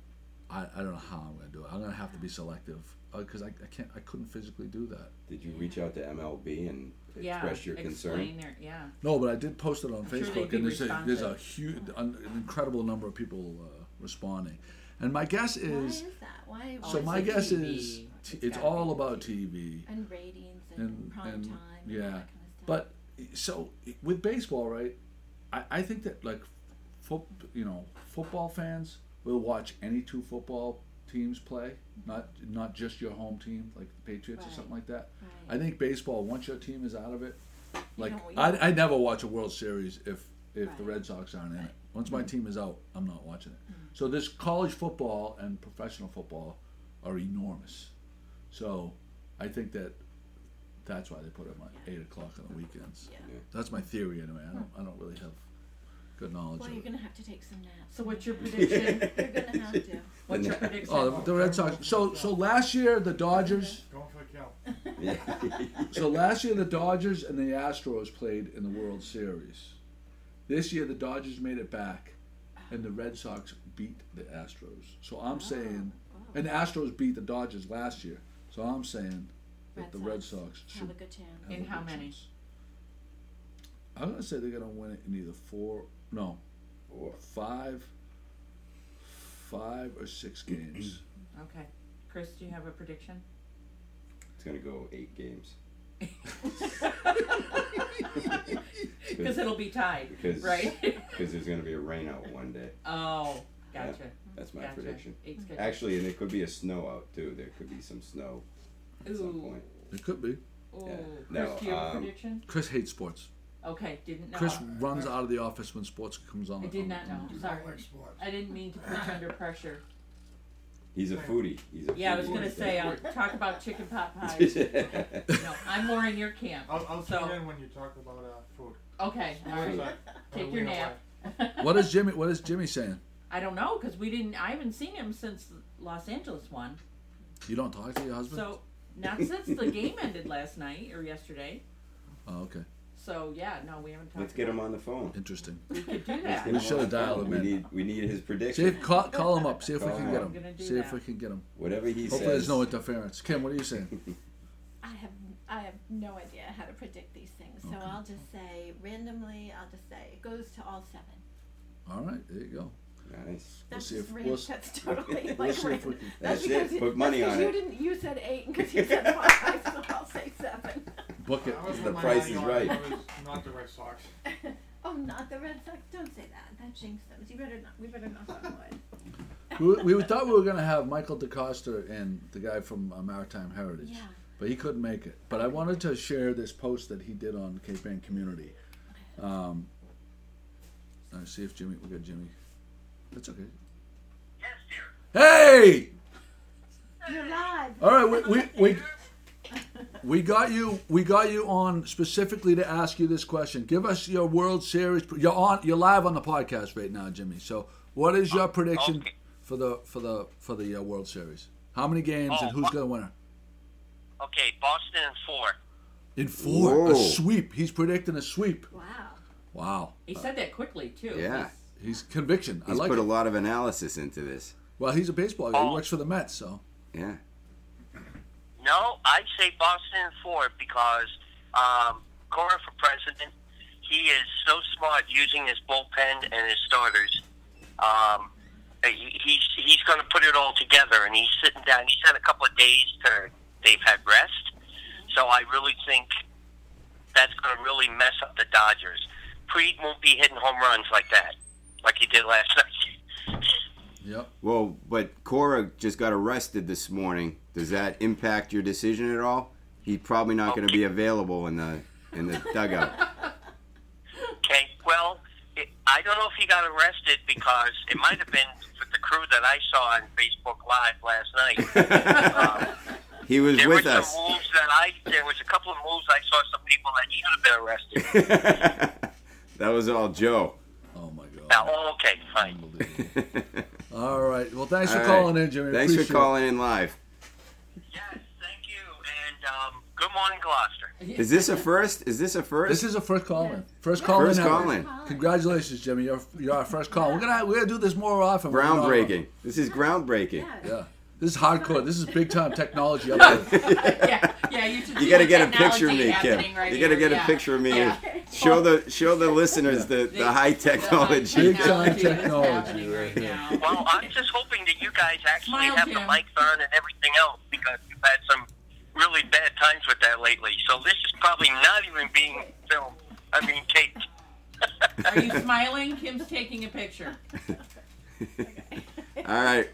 I, I don't know how I'm going to do it. I'm going to have to be selective because I, I can't I couldn't physically do that. Did you reach out to M L B and Yeah, express your concern? explain their, yeah. No, but I did post it on I'm sure Facebook, they'd be and there's a, there's a responsive. huge, an, an incredible number of people uh, responding. And my guess Why is, is that? Why? Oh, so it's my the guess T V. is, t- It's it's gotta all be about T T V. And ratings and, And- prime and- time. yeah. And all that kind of stuff. But so with baseball, right? I, I think that like, fo- you know, football fans will watch any two football teams play, not not just your home team, like the Patriots or Right. something like that. Right. I think baseball, once your team is out of it, like don't- you I don't- I never watch a World Series if if the Right. Red Sox aren't in Right. it. Once my team is out, I'm not watching it. So this college football and professional football are enormous. So I think that that's why they put them at Yeah. eight o'clock on the weekends. Yeah. That's my theory anyway. I don't I don't really have good knowledge Well, of you're it. gonna have to take some naps. So what's your You're prediction? gonna have to. What's your Yeah. prediction? Oh, the, the Red Sox. So so last year the Dodgers. Going for the kill. Yeah. So last year the Dodgers and the Astros played in the World Series. This year the Dodgers made it back, and the Red Sox beat the Astros. So I'm saying, Oh, and the Astros beat the Dodgers last year. So I'm saying that Red the Red Sox Sox should have a good chance. have In a how good many? chance. I'm gonna say they're gonna win it in either four, no, Or- five, five or six games. Okay. Chris, do you have a prediction? It's gonna go eight games. Because it'll be tied, Because right? Because there's gonna be a rainout one day. Oh, gotcha. That's my Gotcha. prediction. Eight's good. Actually, and it could be a snow out too. There could be some snow at some Ooh. point. It could be. Ooh. Yeah. Chris, No, do you have a um, prediction? Chris hates sports. Okay, didn't know. Chris runs out of the office when sports comes on. I did not know. Do Sorry. not like sports. I didn't mean to put you under pressure. He's a foodie. He's a Yeah, I was foodie. gonna say I'll talk about chicken pot pies. No, I'm more in your camp. I'll, I'll So- tune in when you talk about uh, food. Okay, all right. Sorry. Take I'll your lean nap. What is Jimmy? What is Jimmy saying? I don't know because we didn't. I haven't seen him since the Los Angeles one. You don't talk to your husband? So not since the game ended last night or yesterday. Oh, okay. So yeah, no, we haven't talked. Let's get him about on the phone. Interesting. it. We could do Let's that. get We him should on have the dialed phone. him We in. need we need his See prediction. if call, call him up. See if we Call can him get up. him. I'm gonna do See if that. we can get him. Whatever he Hopefully, says. there's no interference. Kim, what are you saying? I have I have no idea how to predict these things, so Okay. I'll just say randomly. I'll just say it goes to all seven. All right, there you go. Nice. That's see just if- ran- we'll s- that's totally like We'll see if random. we can. That's because it. you- Put money that's on because it. You didn't. You said eight, and because you said five, so I'll say seven. Book it. I was The with my price money is on right. it was not the Red Sox. Oh, not the Red Sox. Don't say that. That jinxed them. You better not. We better knock on wood. We, we thought we were going to have Michael DeCosta and the guy from uh, Maritime Heritage, Yeah. but he couldn't make it. But I wanted to share this post that he did on Cape Ann Community. Um, let's see if Jimmy. We got Jimmy. That's okay. Yes, dear. Hey! You're live. All right, we we, we we got you. We got you on specifically to ask you this question. Give us your World Series. You're on. You're live on the podcast right now, Jimmy. So, what is your prediction okay. for the for the for the uh, World Series? How many games Oh, and who's what- going to win? Okay, Boston in four. In four, a Whoa. sweep. He's predicting a sweep. Wow. Wow, He said that quickly too. Yeah. he's conviction. He's I like put it. a lot of analysis into this. Well, he's a baseball guy. He Oh. works for the Mets, so Yeah. No, I'd say Boston in four because um, Cora for president, he is so smart using his bullpen and his starters. Um, he, he's he's going to put it all together, and he's sitting down. He's had a couple of days to they've had rest, so I really think that's going to really mess up the Dodgers. Preed won't be hitting home runs like that, like he did last night. yep. Well, but Cora just got arrested this morning. Does that impact your decision at all? He's probably not going to be available in the in the dugout. Okay, well, it, I don't know if he got arrested because it might have been with the crew that I saw on Facebook Live last night. Um, He was there with were us. some moves that I, there was a couple of moves I saw some people that should have been arrested. That was all Joe. Oh my God. Now, oh, okay, fine. Unbelievable. All right. Well, thanks for All calling right. in, Jimmy. Thanks Appreciate for calling in live. Yes, thank you, and um, Good morning, Gloucester. Is this a first? Is this a first? This is a first call in. Yes. First Yeah. call First in. call ever. in. Congratulations, Jimmy. You're you're our first call. We're gonna we're gonna do this more often. We're gonna- groundbreaking. This is groundbreaking. Yeah. Yeah. This is hardcore. This is big time technology up there. yeah, yeah, you should You see got to the get a picture of technology me, Kim. happening right You got to here, get yeah. a picture of me. Yeah. And show the show the listeners the, the high technology. Big time Technology that's technology happening right right here. now. Well, I'm just hoping that you guys actually Smile, have the Jim. mics on and everything else because we've had some really bad times with that lately. So this is probably not even being filmed. I mean, taped. Are you smiling? Kim's taking a picture. All right.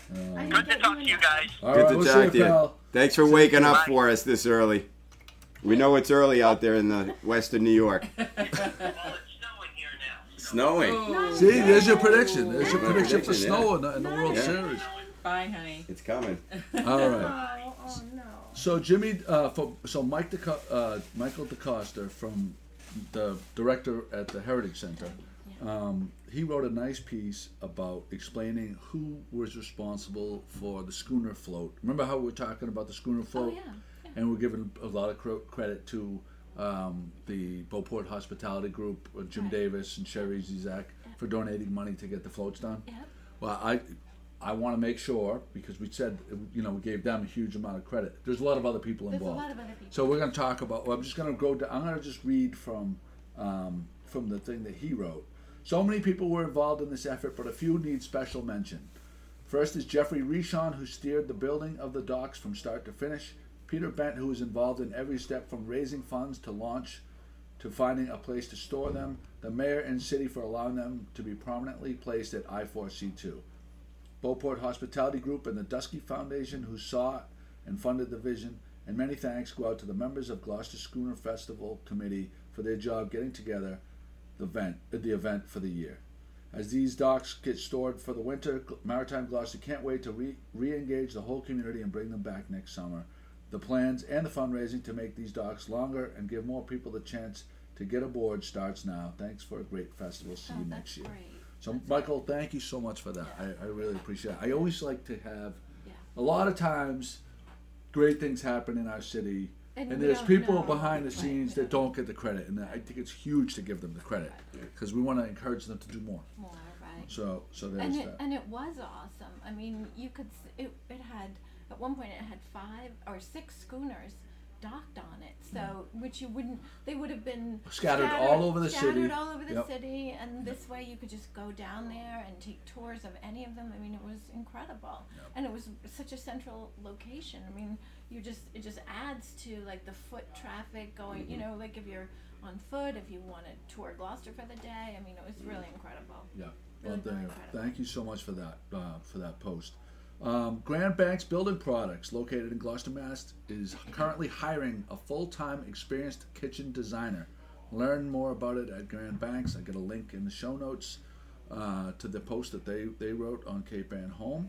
I Good to get talk to in you there. guys. All Good right, to we'll talk see to you, you. pal. Thanks for waking up Bye. for us this early. We know it's early out there in the western New York. Well, it's snowing here now. Snowing. Oh, See, there's your prediction. There's your My prediction for prediction, yeah. snow in the, in the World Yeah. Series. bye, honey. It's coming. All right. Oh, oh no. So Jimmy, uh, for, so Mike DeCo- uh, Michael DeCosta from the director at the Heritage Center, um, he wrote a nice piece about explaining who was responsible for the schooner float. Remember how we were talking about the schooner Oh float? yeah. yeah. And we're giving a lot of cr- credit to um, the Beauport Hospitality Group, uh, Jim Right. Davis and Sherry Zizek, for donating money to get the floats done. Yep. Well, I I want to make sure, because we said, you know, we gave them a huge amount of credit. There's a lot of other people There's a involved. lot of other people. So we're going to talk about. Well, I'm just going to go. Down, I'm going to just read from um, from the thing that he wrote. So many people were involved in this effort, but a few need special mention. First is Jeffrey Rishon, who steered the building of the docks from start to finish. Peter Bent, who was involved in every step from raising funds to launch to finding a place to store them. The mayor and city for allowing them to be prominently placed at I four C two. Beauport Hospitality Group and the Dusky Foundation, who saw and funded the vision, and many thanks go out to the members of Gloucester Schooner Festival Committee for their job getting together the event, the event for the year. As these docks get stored for the winter, Maritime Gloucester can't wait to re- re-engage the whole community and bring them back next summer. The plans and the fundraising to make these docks longer and give more people the chance to get aboard starts now. Thanks for a great festival. See Oh, you that's next year. great. So, That's Michael, thank you so much for that. I, I really appreciate it. I always like to have, Yeah. a lot of times, great things happen in our city, And and we there's don't people know. behind the Right, scenes we that don't get the credit, and I think it's huge to give them the credit because we want to encourage them to do more. More, right. So, so there's And it, that. and it was awesome. I mean, you could s- it, it had at one point it had five or six schooners docked on it. So which you wouldn't they would have been Scattered all over the scattered city. all over the Yep. city, and this way you could just go down there and take tours of any of them. I mean, it was incredible, and it was such a central location. I mean, you just it just adds to like the foot traffic going. You know, like if you're on foot, if you want to tour Gloucester for the day. I mean, it was really incredible. Yeah. Really, Well, there. really incredible. Thank you so much for that uh, for that post. Um, Grand Banks Building Products, located in Gloucester, Mass, is currently hiring a full-time experienced kitchen designer. Learn more about it at Grand Banks. I get a link in the show notes uh, to the post that they, they wrote on Cape Ann Home.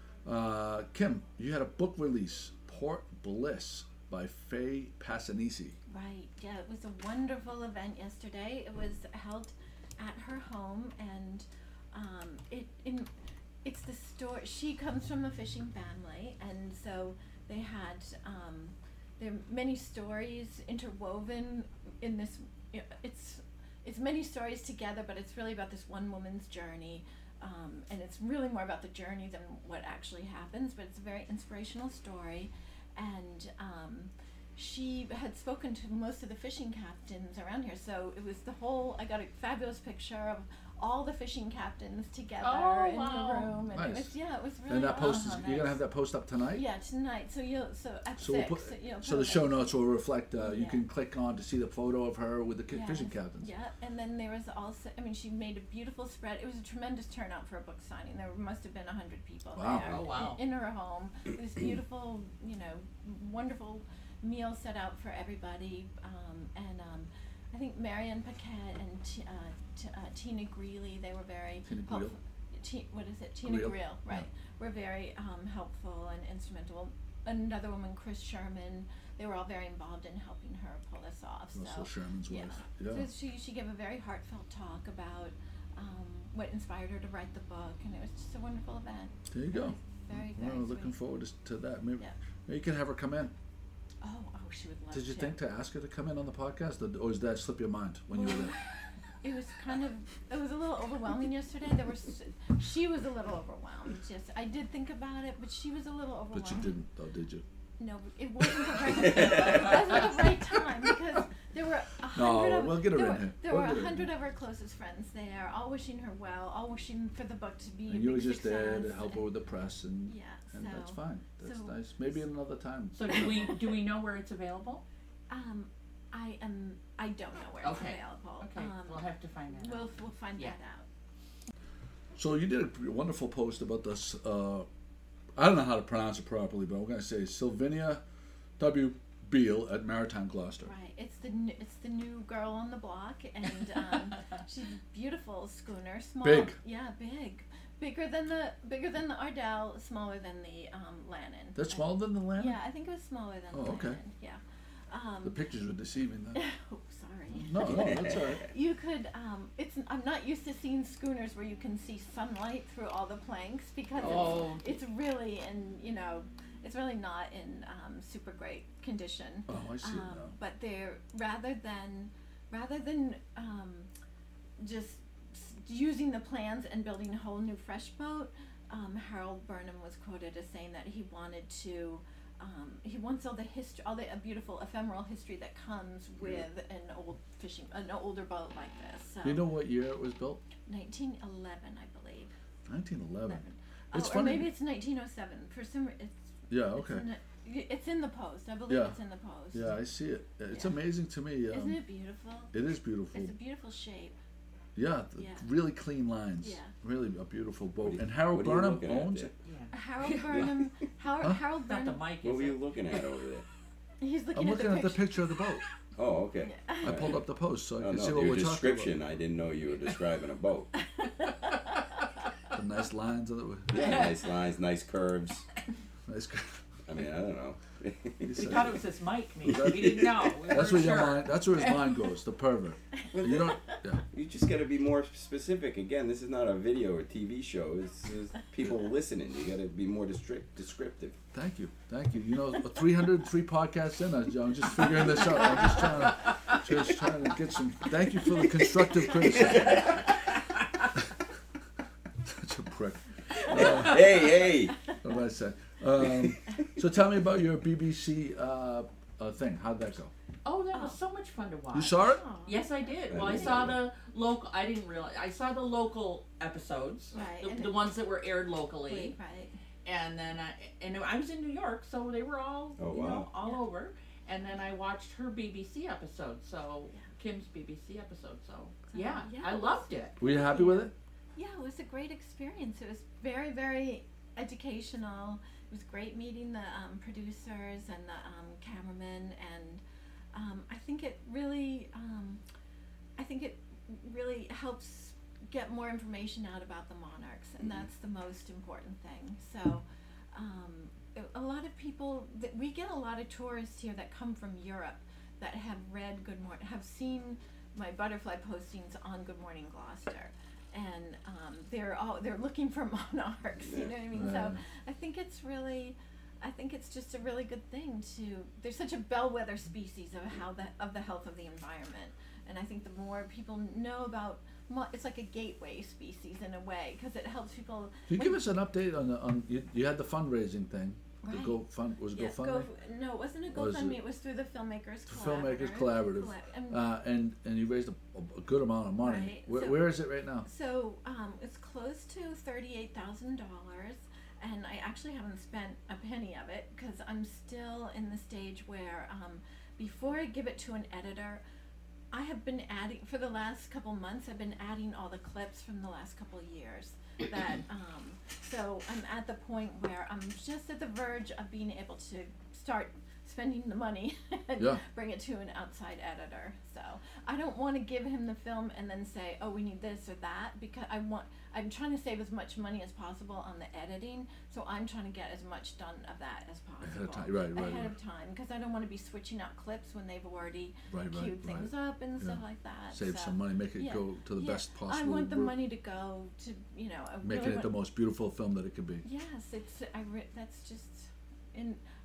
Uh, Kim, you had a book release, Port Bliss by Faye Passanisi. Right. Yeah, it was a wonderful event yesterday. It was held at her home, and um, it in it's the story. She comes from a fishing family, and so they had um, there are many stories interwoven in this. It's it's many stories together, but it's really about this one woman's journey. Um, and it's really more about the journey than what actually happens, but it's a very inspirational story. And um, she had spoken to most of the fishing captains around here, so it was the whole, I got a fabulous picture of all the fishing captains together Oh, in wow. the room. And it Nice. was, yeah, it was really And that post is, awesome. you're going to have that post up tonight? Yeah, tonight. So you'll, so at So, we'll six. put, so, you'll so the put show it- notes will reflect, uh, you Yeah. can click on to see the photo of her with the ki- Yes, fishing captains. Yeah, and then there was also, I mean, she made a beautiful spread. It was a tremendous turnout for a book signing. There must have been a hundred people Wow. there Oh, wow. in, in her home. It was beautiful, you know, wonderful meal set out for everybody. Um, and um, I think Marianne Paquette and T- uh, T- uh, Tina Greeley, they were very Tina Greel? helpful. T- what is it? Tina Greel, Greel, right? Were very um, helpful and instrumental. Another woman, Chris Sherman, they were all very involved in helping her pull this off. Russell So, Sherman's yeah. wife. Yeah. So she she gave a very heartfelt talk about um, what inspired her to write the book, and it was just a wonderful event. There you go. Very, Well, very looking sweet. forward to, to that. Maybe, Yeah. maybe you can have her come in. Oh, oh, she would love Did you to. think to ask her to come in on the podcast, or, or did that slip your mind when you were there? It was kind of, it was a little overwhelming yesterday. There was, she was a little overwhelmed. Just, I did think about it, but she was a little overwhelmed. But you didn't, though, did you? No, it wasn't the right. It wasn't the right time because there were a hundred. No, of, we'll get her there in were, here. There We'll were get a her in hundred here. of her closest friends there, all wishing her well, all wishing for the book to be a And you big were just there to success. help her with the press, and Yeah, and so, that's fine. That's so- nice. Maybe another time. So do we, do we know where it's available? Um, I am. I don't know where Okay. it's available. Okay, Um, we'll have to find that out. we'll we'll find Yeah. that out. So you did a wonderful post about this. Uh, I don't know how to pronounce it properly, but I'm going to say Sylvania W. Beale at Maritime Gloucester. Right. It's the new, it's the new girl on the block, and um, she's a beautiful schooner. Small. Big. Yeah, big. Bigger than the bigger than the Ardell, smaller than the um, Lannon. That's I- smaller than the Land? Yeah, I think it was smaller than Oh, the okay. Lannon. Yeah. Um, The pictures were deceiving then. oh, sorry. No, no, that's all right. You could. Um, it's. I'm not used to seeing schooners where you can see sunlight through all the planks because Oh. it's, it's really in you know it's really not in um, super great condition. Oh, I see it Um, now. but they're rather than rather than um, just s- using the plans and building a whole new fresh boat. Um, Harold Burnham was quoted as saying that he wanted to. Um, he wants all the history, all the uh, beautiful ephemeral history that comes with an old fishing, an older boat like this. So, Do you know what year it was built? nineteen eleven, I believe. nineteen eleven. eleven. It's oh, funny. or maybe it's nineteen oh seven. For some, re- it's Yeah, it's okay. in, the, it's in the post. I believe Yeah. it's in the post. Yeah, I see it. It's Yeah. amazing to me. Um, Isn't it beautiful? It is beautiful. It's a beautiful shape. Yeah, th- Yeah. really clean lines. Yeah. Really a beautiful boat. What are you- And Harold what are you Burnham looking at owns there? it. Yeah. Harold Burnham. Harold, Huh? Harold Not the Burnham. mic, What is were it? you looking at over there? He's looking I'm at looking the at the picture. picture of the boat. Oh, okay. I pulled up the post so I Oh, can no, see what your we're talking description, I didn't know you were describing a boat. about. The nice lines of it. Yeah, nice lines, nice curves. Nice. I mean, I don't know. He We said- thought it was his mic, maybe. We didn't know. We That's weren't where your sure. mind. That's where his mind goes. The pervert. You don't. Yeah. You just got to be more specific. Again, this is not a video or T V show. It's, it's people listening. You got to be more descrip- descriptive. Thank you. Thank you. You know, three hundred three podcasts in. I- I'm just figuring this out. I'm just trying to, just trying to get some. Thank you for the constructive criticism. Such a prick. Uh, Hey, hey! what did I say? Um, so tell me about your B B C uh, uh, thing. How'd that go? Oh, that was so much fun to watch. You saw it? Oh, Yes, I did. I Well, I didn't saw know. the local. I didn't realize. I saw the local episodes, Right, the, and the it- ones that were aired locally, Right, right. and then I and I was in New York, so they were all Oh, you know wow. all Yeah. over. And then I watched her B B C episode, so Yeah. Kim's B B C episode. So So, yeah, yeah, I it was- loved it. Were you happy with it? Yeah, it was a great experience. It was very, very educational. It was great meeting the um, producers and the um, cameramen, and um, I think it really, um, I think it really helps get more information out about the monarchs, and Mhm. that's the most important thing. So, um, a- a lot of people that we get a lot of tourists here that come from Europe that have read Good Morning, have seen my butterfly postings on Good Morning Gloucester, and um, they're all they're looking for monarchs. You know what I mean? Right. So I think it's really, I think it's just a really good thing to. There's such a bellwether species of how the of the health of the environment, and I think the more people know about, mo- it's like a gateway species in a way because it helps people. Can you when- give us an update on the on you, you had the fundraising thing? The Right. Go Fund was it Yeah, GoFundMe? Go, no, it wasn't a Or is GoFundMe. it- It was through the Filmmakers The Collaborative. Filmmakers Collaborative. Colla- and Uh, and and you raised a, a good amount of money. Right, Where, so- where is it right now? So um, it's close to thirty-eight thousand dollars, and I actually haven't spent a penny of it because I'm still in the stage where um, before I give it to an editor, I have been adding for the last couple months. I've been adding all the clips from the last couple of years. That um, so I'm at the point where I'm just at the verge of being able to start spending the money and Yeah. bring it to an outside editor. So I don't want to give him the film and then say, oh, we need this or that, because I want, I'm trying to save as much money as possible on the editing. So I'm trying to get as much done of that as possible. Ahead of time, right, right, Ahead right. of time, because I don't want to be switching out clips when they've already Right, right, queued right. things up and stuff Yeah. like that. Save so, some money, make it yeah, go to the yeah. best possible. I want the route, money to go to, you know, I making really it the want- most beautiful film that it could be. Yes, it's I re- that's just, and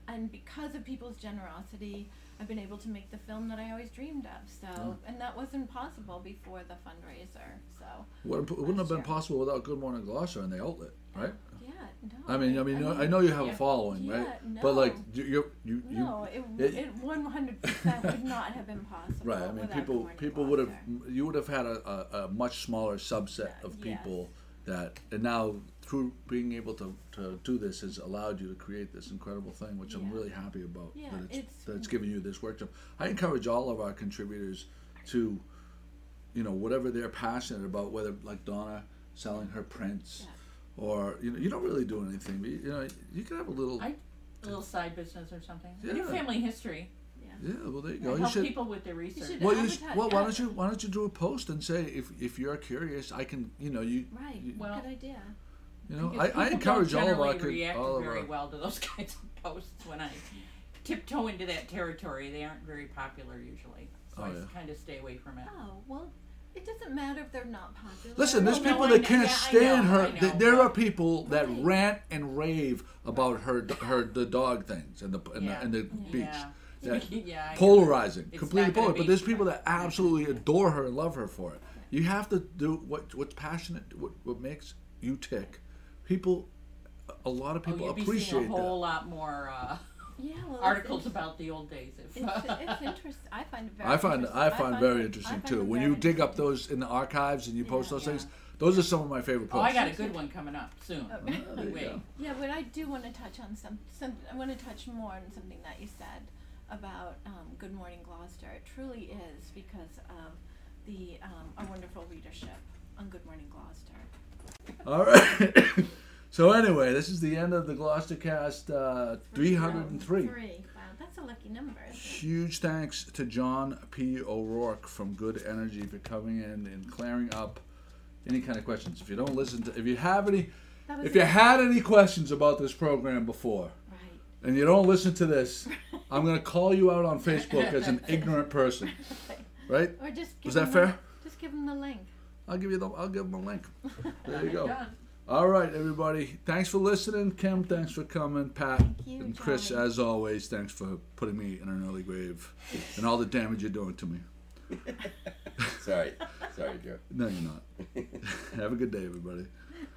and because of people's generosity, I've been able to make the film that I always dreamed of. So, Mm. and that wasn't possible before the fundraiser. So, Would- It wouldn't have been year. possible without Good Morning Gloucester and the outlet, right? yeah, no. I mean, I mean, I know you have Yeah. a following, Yeah, right? no. But like, you, you, you, you No, it, it- it one hundred percent would not have been possible. right? I mean, without people, Good Morning people would have, Gloucester. you would have had a, a, a much smaller subset Yeah, of yes. people that, and now through being able to, to do this has allowed you to create this incredible thing, which I'm Yeah. really happy about. Yeah, that it's, it's- that it's giving you this workshop. I encourage all of our contributors to, you know, whatever they're passionate about, whether like Donna selling her prints, Yeah. or you know, you don't really do anything, but you, you know, you can have a little. I, a little side business or something. I do Yeah. family history. Yeah, well, there you I go. You help should. people with their research. should- Well, you advertise- sh- well, why don't adver- you why don't you do a post and say if if you're curious, I can, you know, you Right. you, Well, Good idea. you know, Because I, I people encourage don't all of our generally con- react all of very our. well to those kinds of posts when I tiptoe into that territory. They aren't very popular usually, so Oh, I yeah. kind of stay away from it. Oh well, it doesn't matter if they're not popular. Listen, there's Oh, no, people I that know- can't yeah, I stand know, her. I know, Th- there but- are people that Right. rant and rave about her her the dog things and the and, Yeah. the, and the beach. Yeah. That- yeah, I know. Polarizing, It's completely not gonna polarizing. But be- there's people that absolutely adore her and love her for it. You have to do what what's passionate, what what makes you tick. People, a lot of Oh, people you'd be appreciate seeing a whole that. lot more uh, Yeah, well, articles It's, about the old days. If, it's, it's interesting. I find it very. I find interesting. I find very it- interesting I find too. it When very you dig up interesting. those in the archives and you post Yeah, those yeah. things, those are some of my favorite oh, posts. I got a good one coming up soon. Oh, there you Wait. go. Yeah, but I do want to touch on some, some I want to touch more on something that you said about um, Good Morning Gloucester. It truly is because of the um, our wonderful readership on Good Morning Gloucester. All right. So anyway, this is the end of the Gloucestercast uh, three hundred three. Three. Wow, that's a lucky number. Isn't it? Huge thanks to John P. O'Rourke from Good Energy for coming in and clearing up any kind of questions. If you don't listen to, if you have any, That was if you it. had any questions about this program before, Right. and you don't listen to this, I'm going to call you out on Facebook as an ignorant person. Right? Or just give Was that them fair? The, just give them the link. I'll give you the. I'll give them a link. There you Done and go. done. All right, everybody. Thanks for listening. Kim, thanks for coming. Pat you, and Chris, Johnny. as always, thanks for putting me in an early grave and all the damage you're doing to me. Sorry, sorry, Joe. No, you're not. Have a good day, everybody.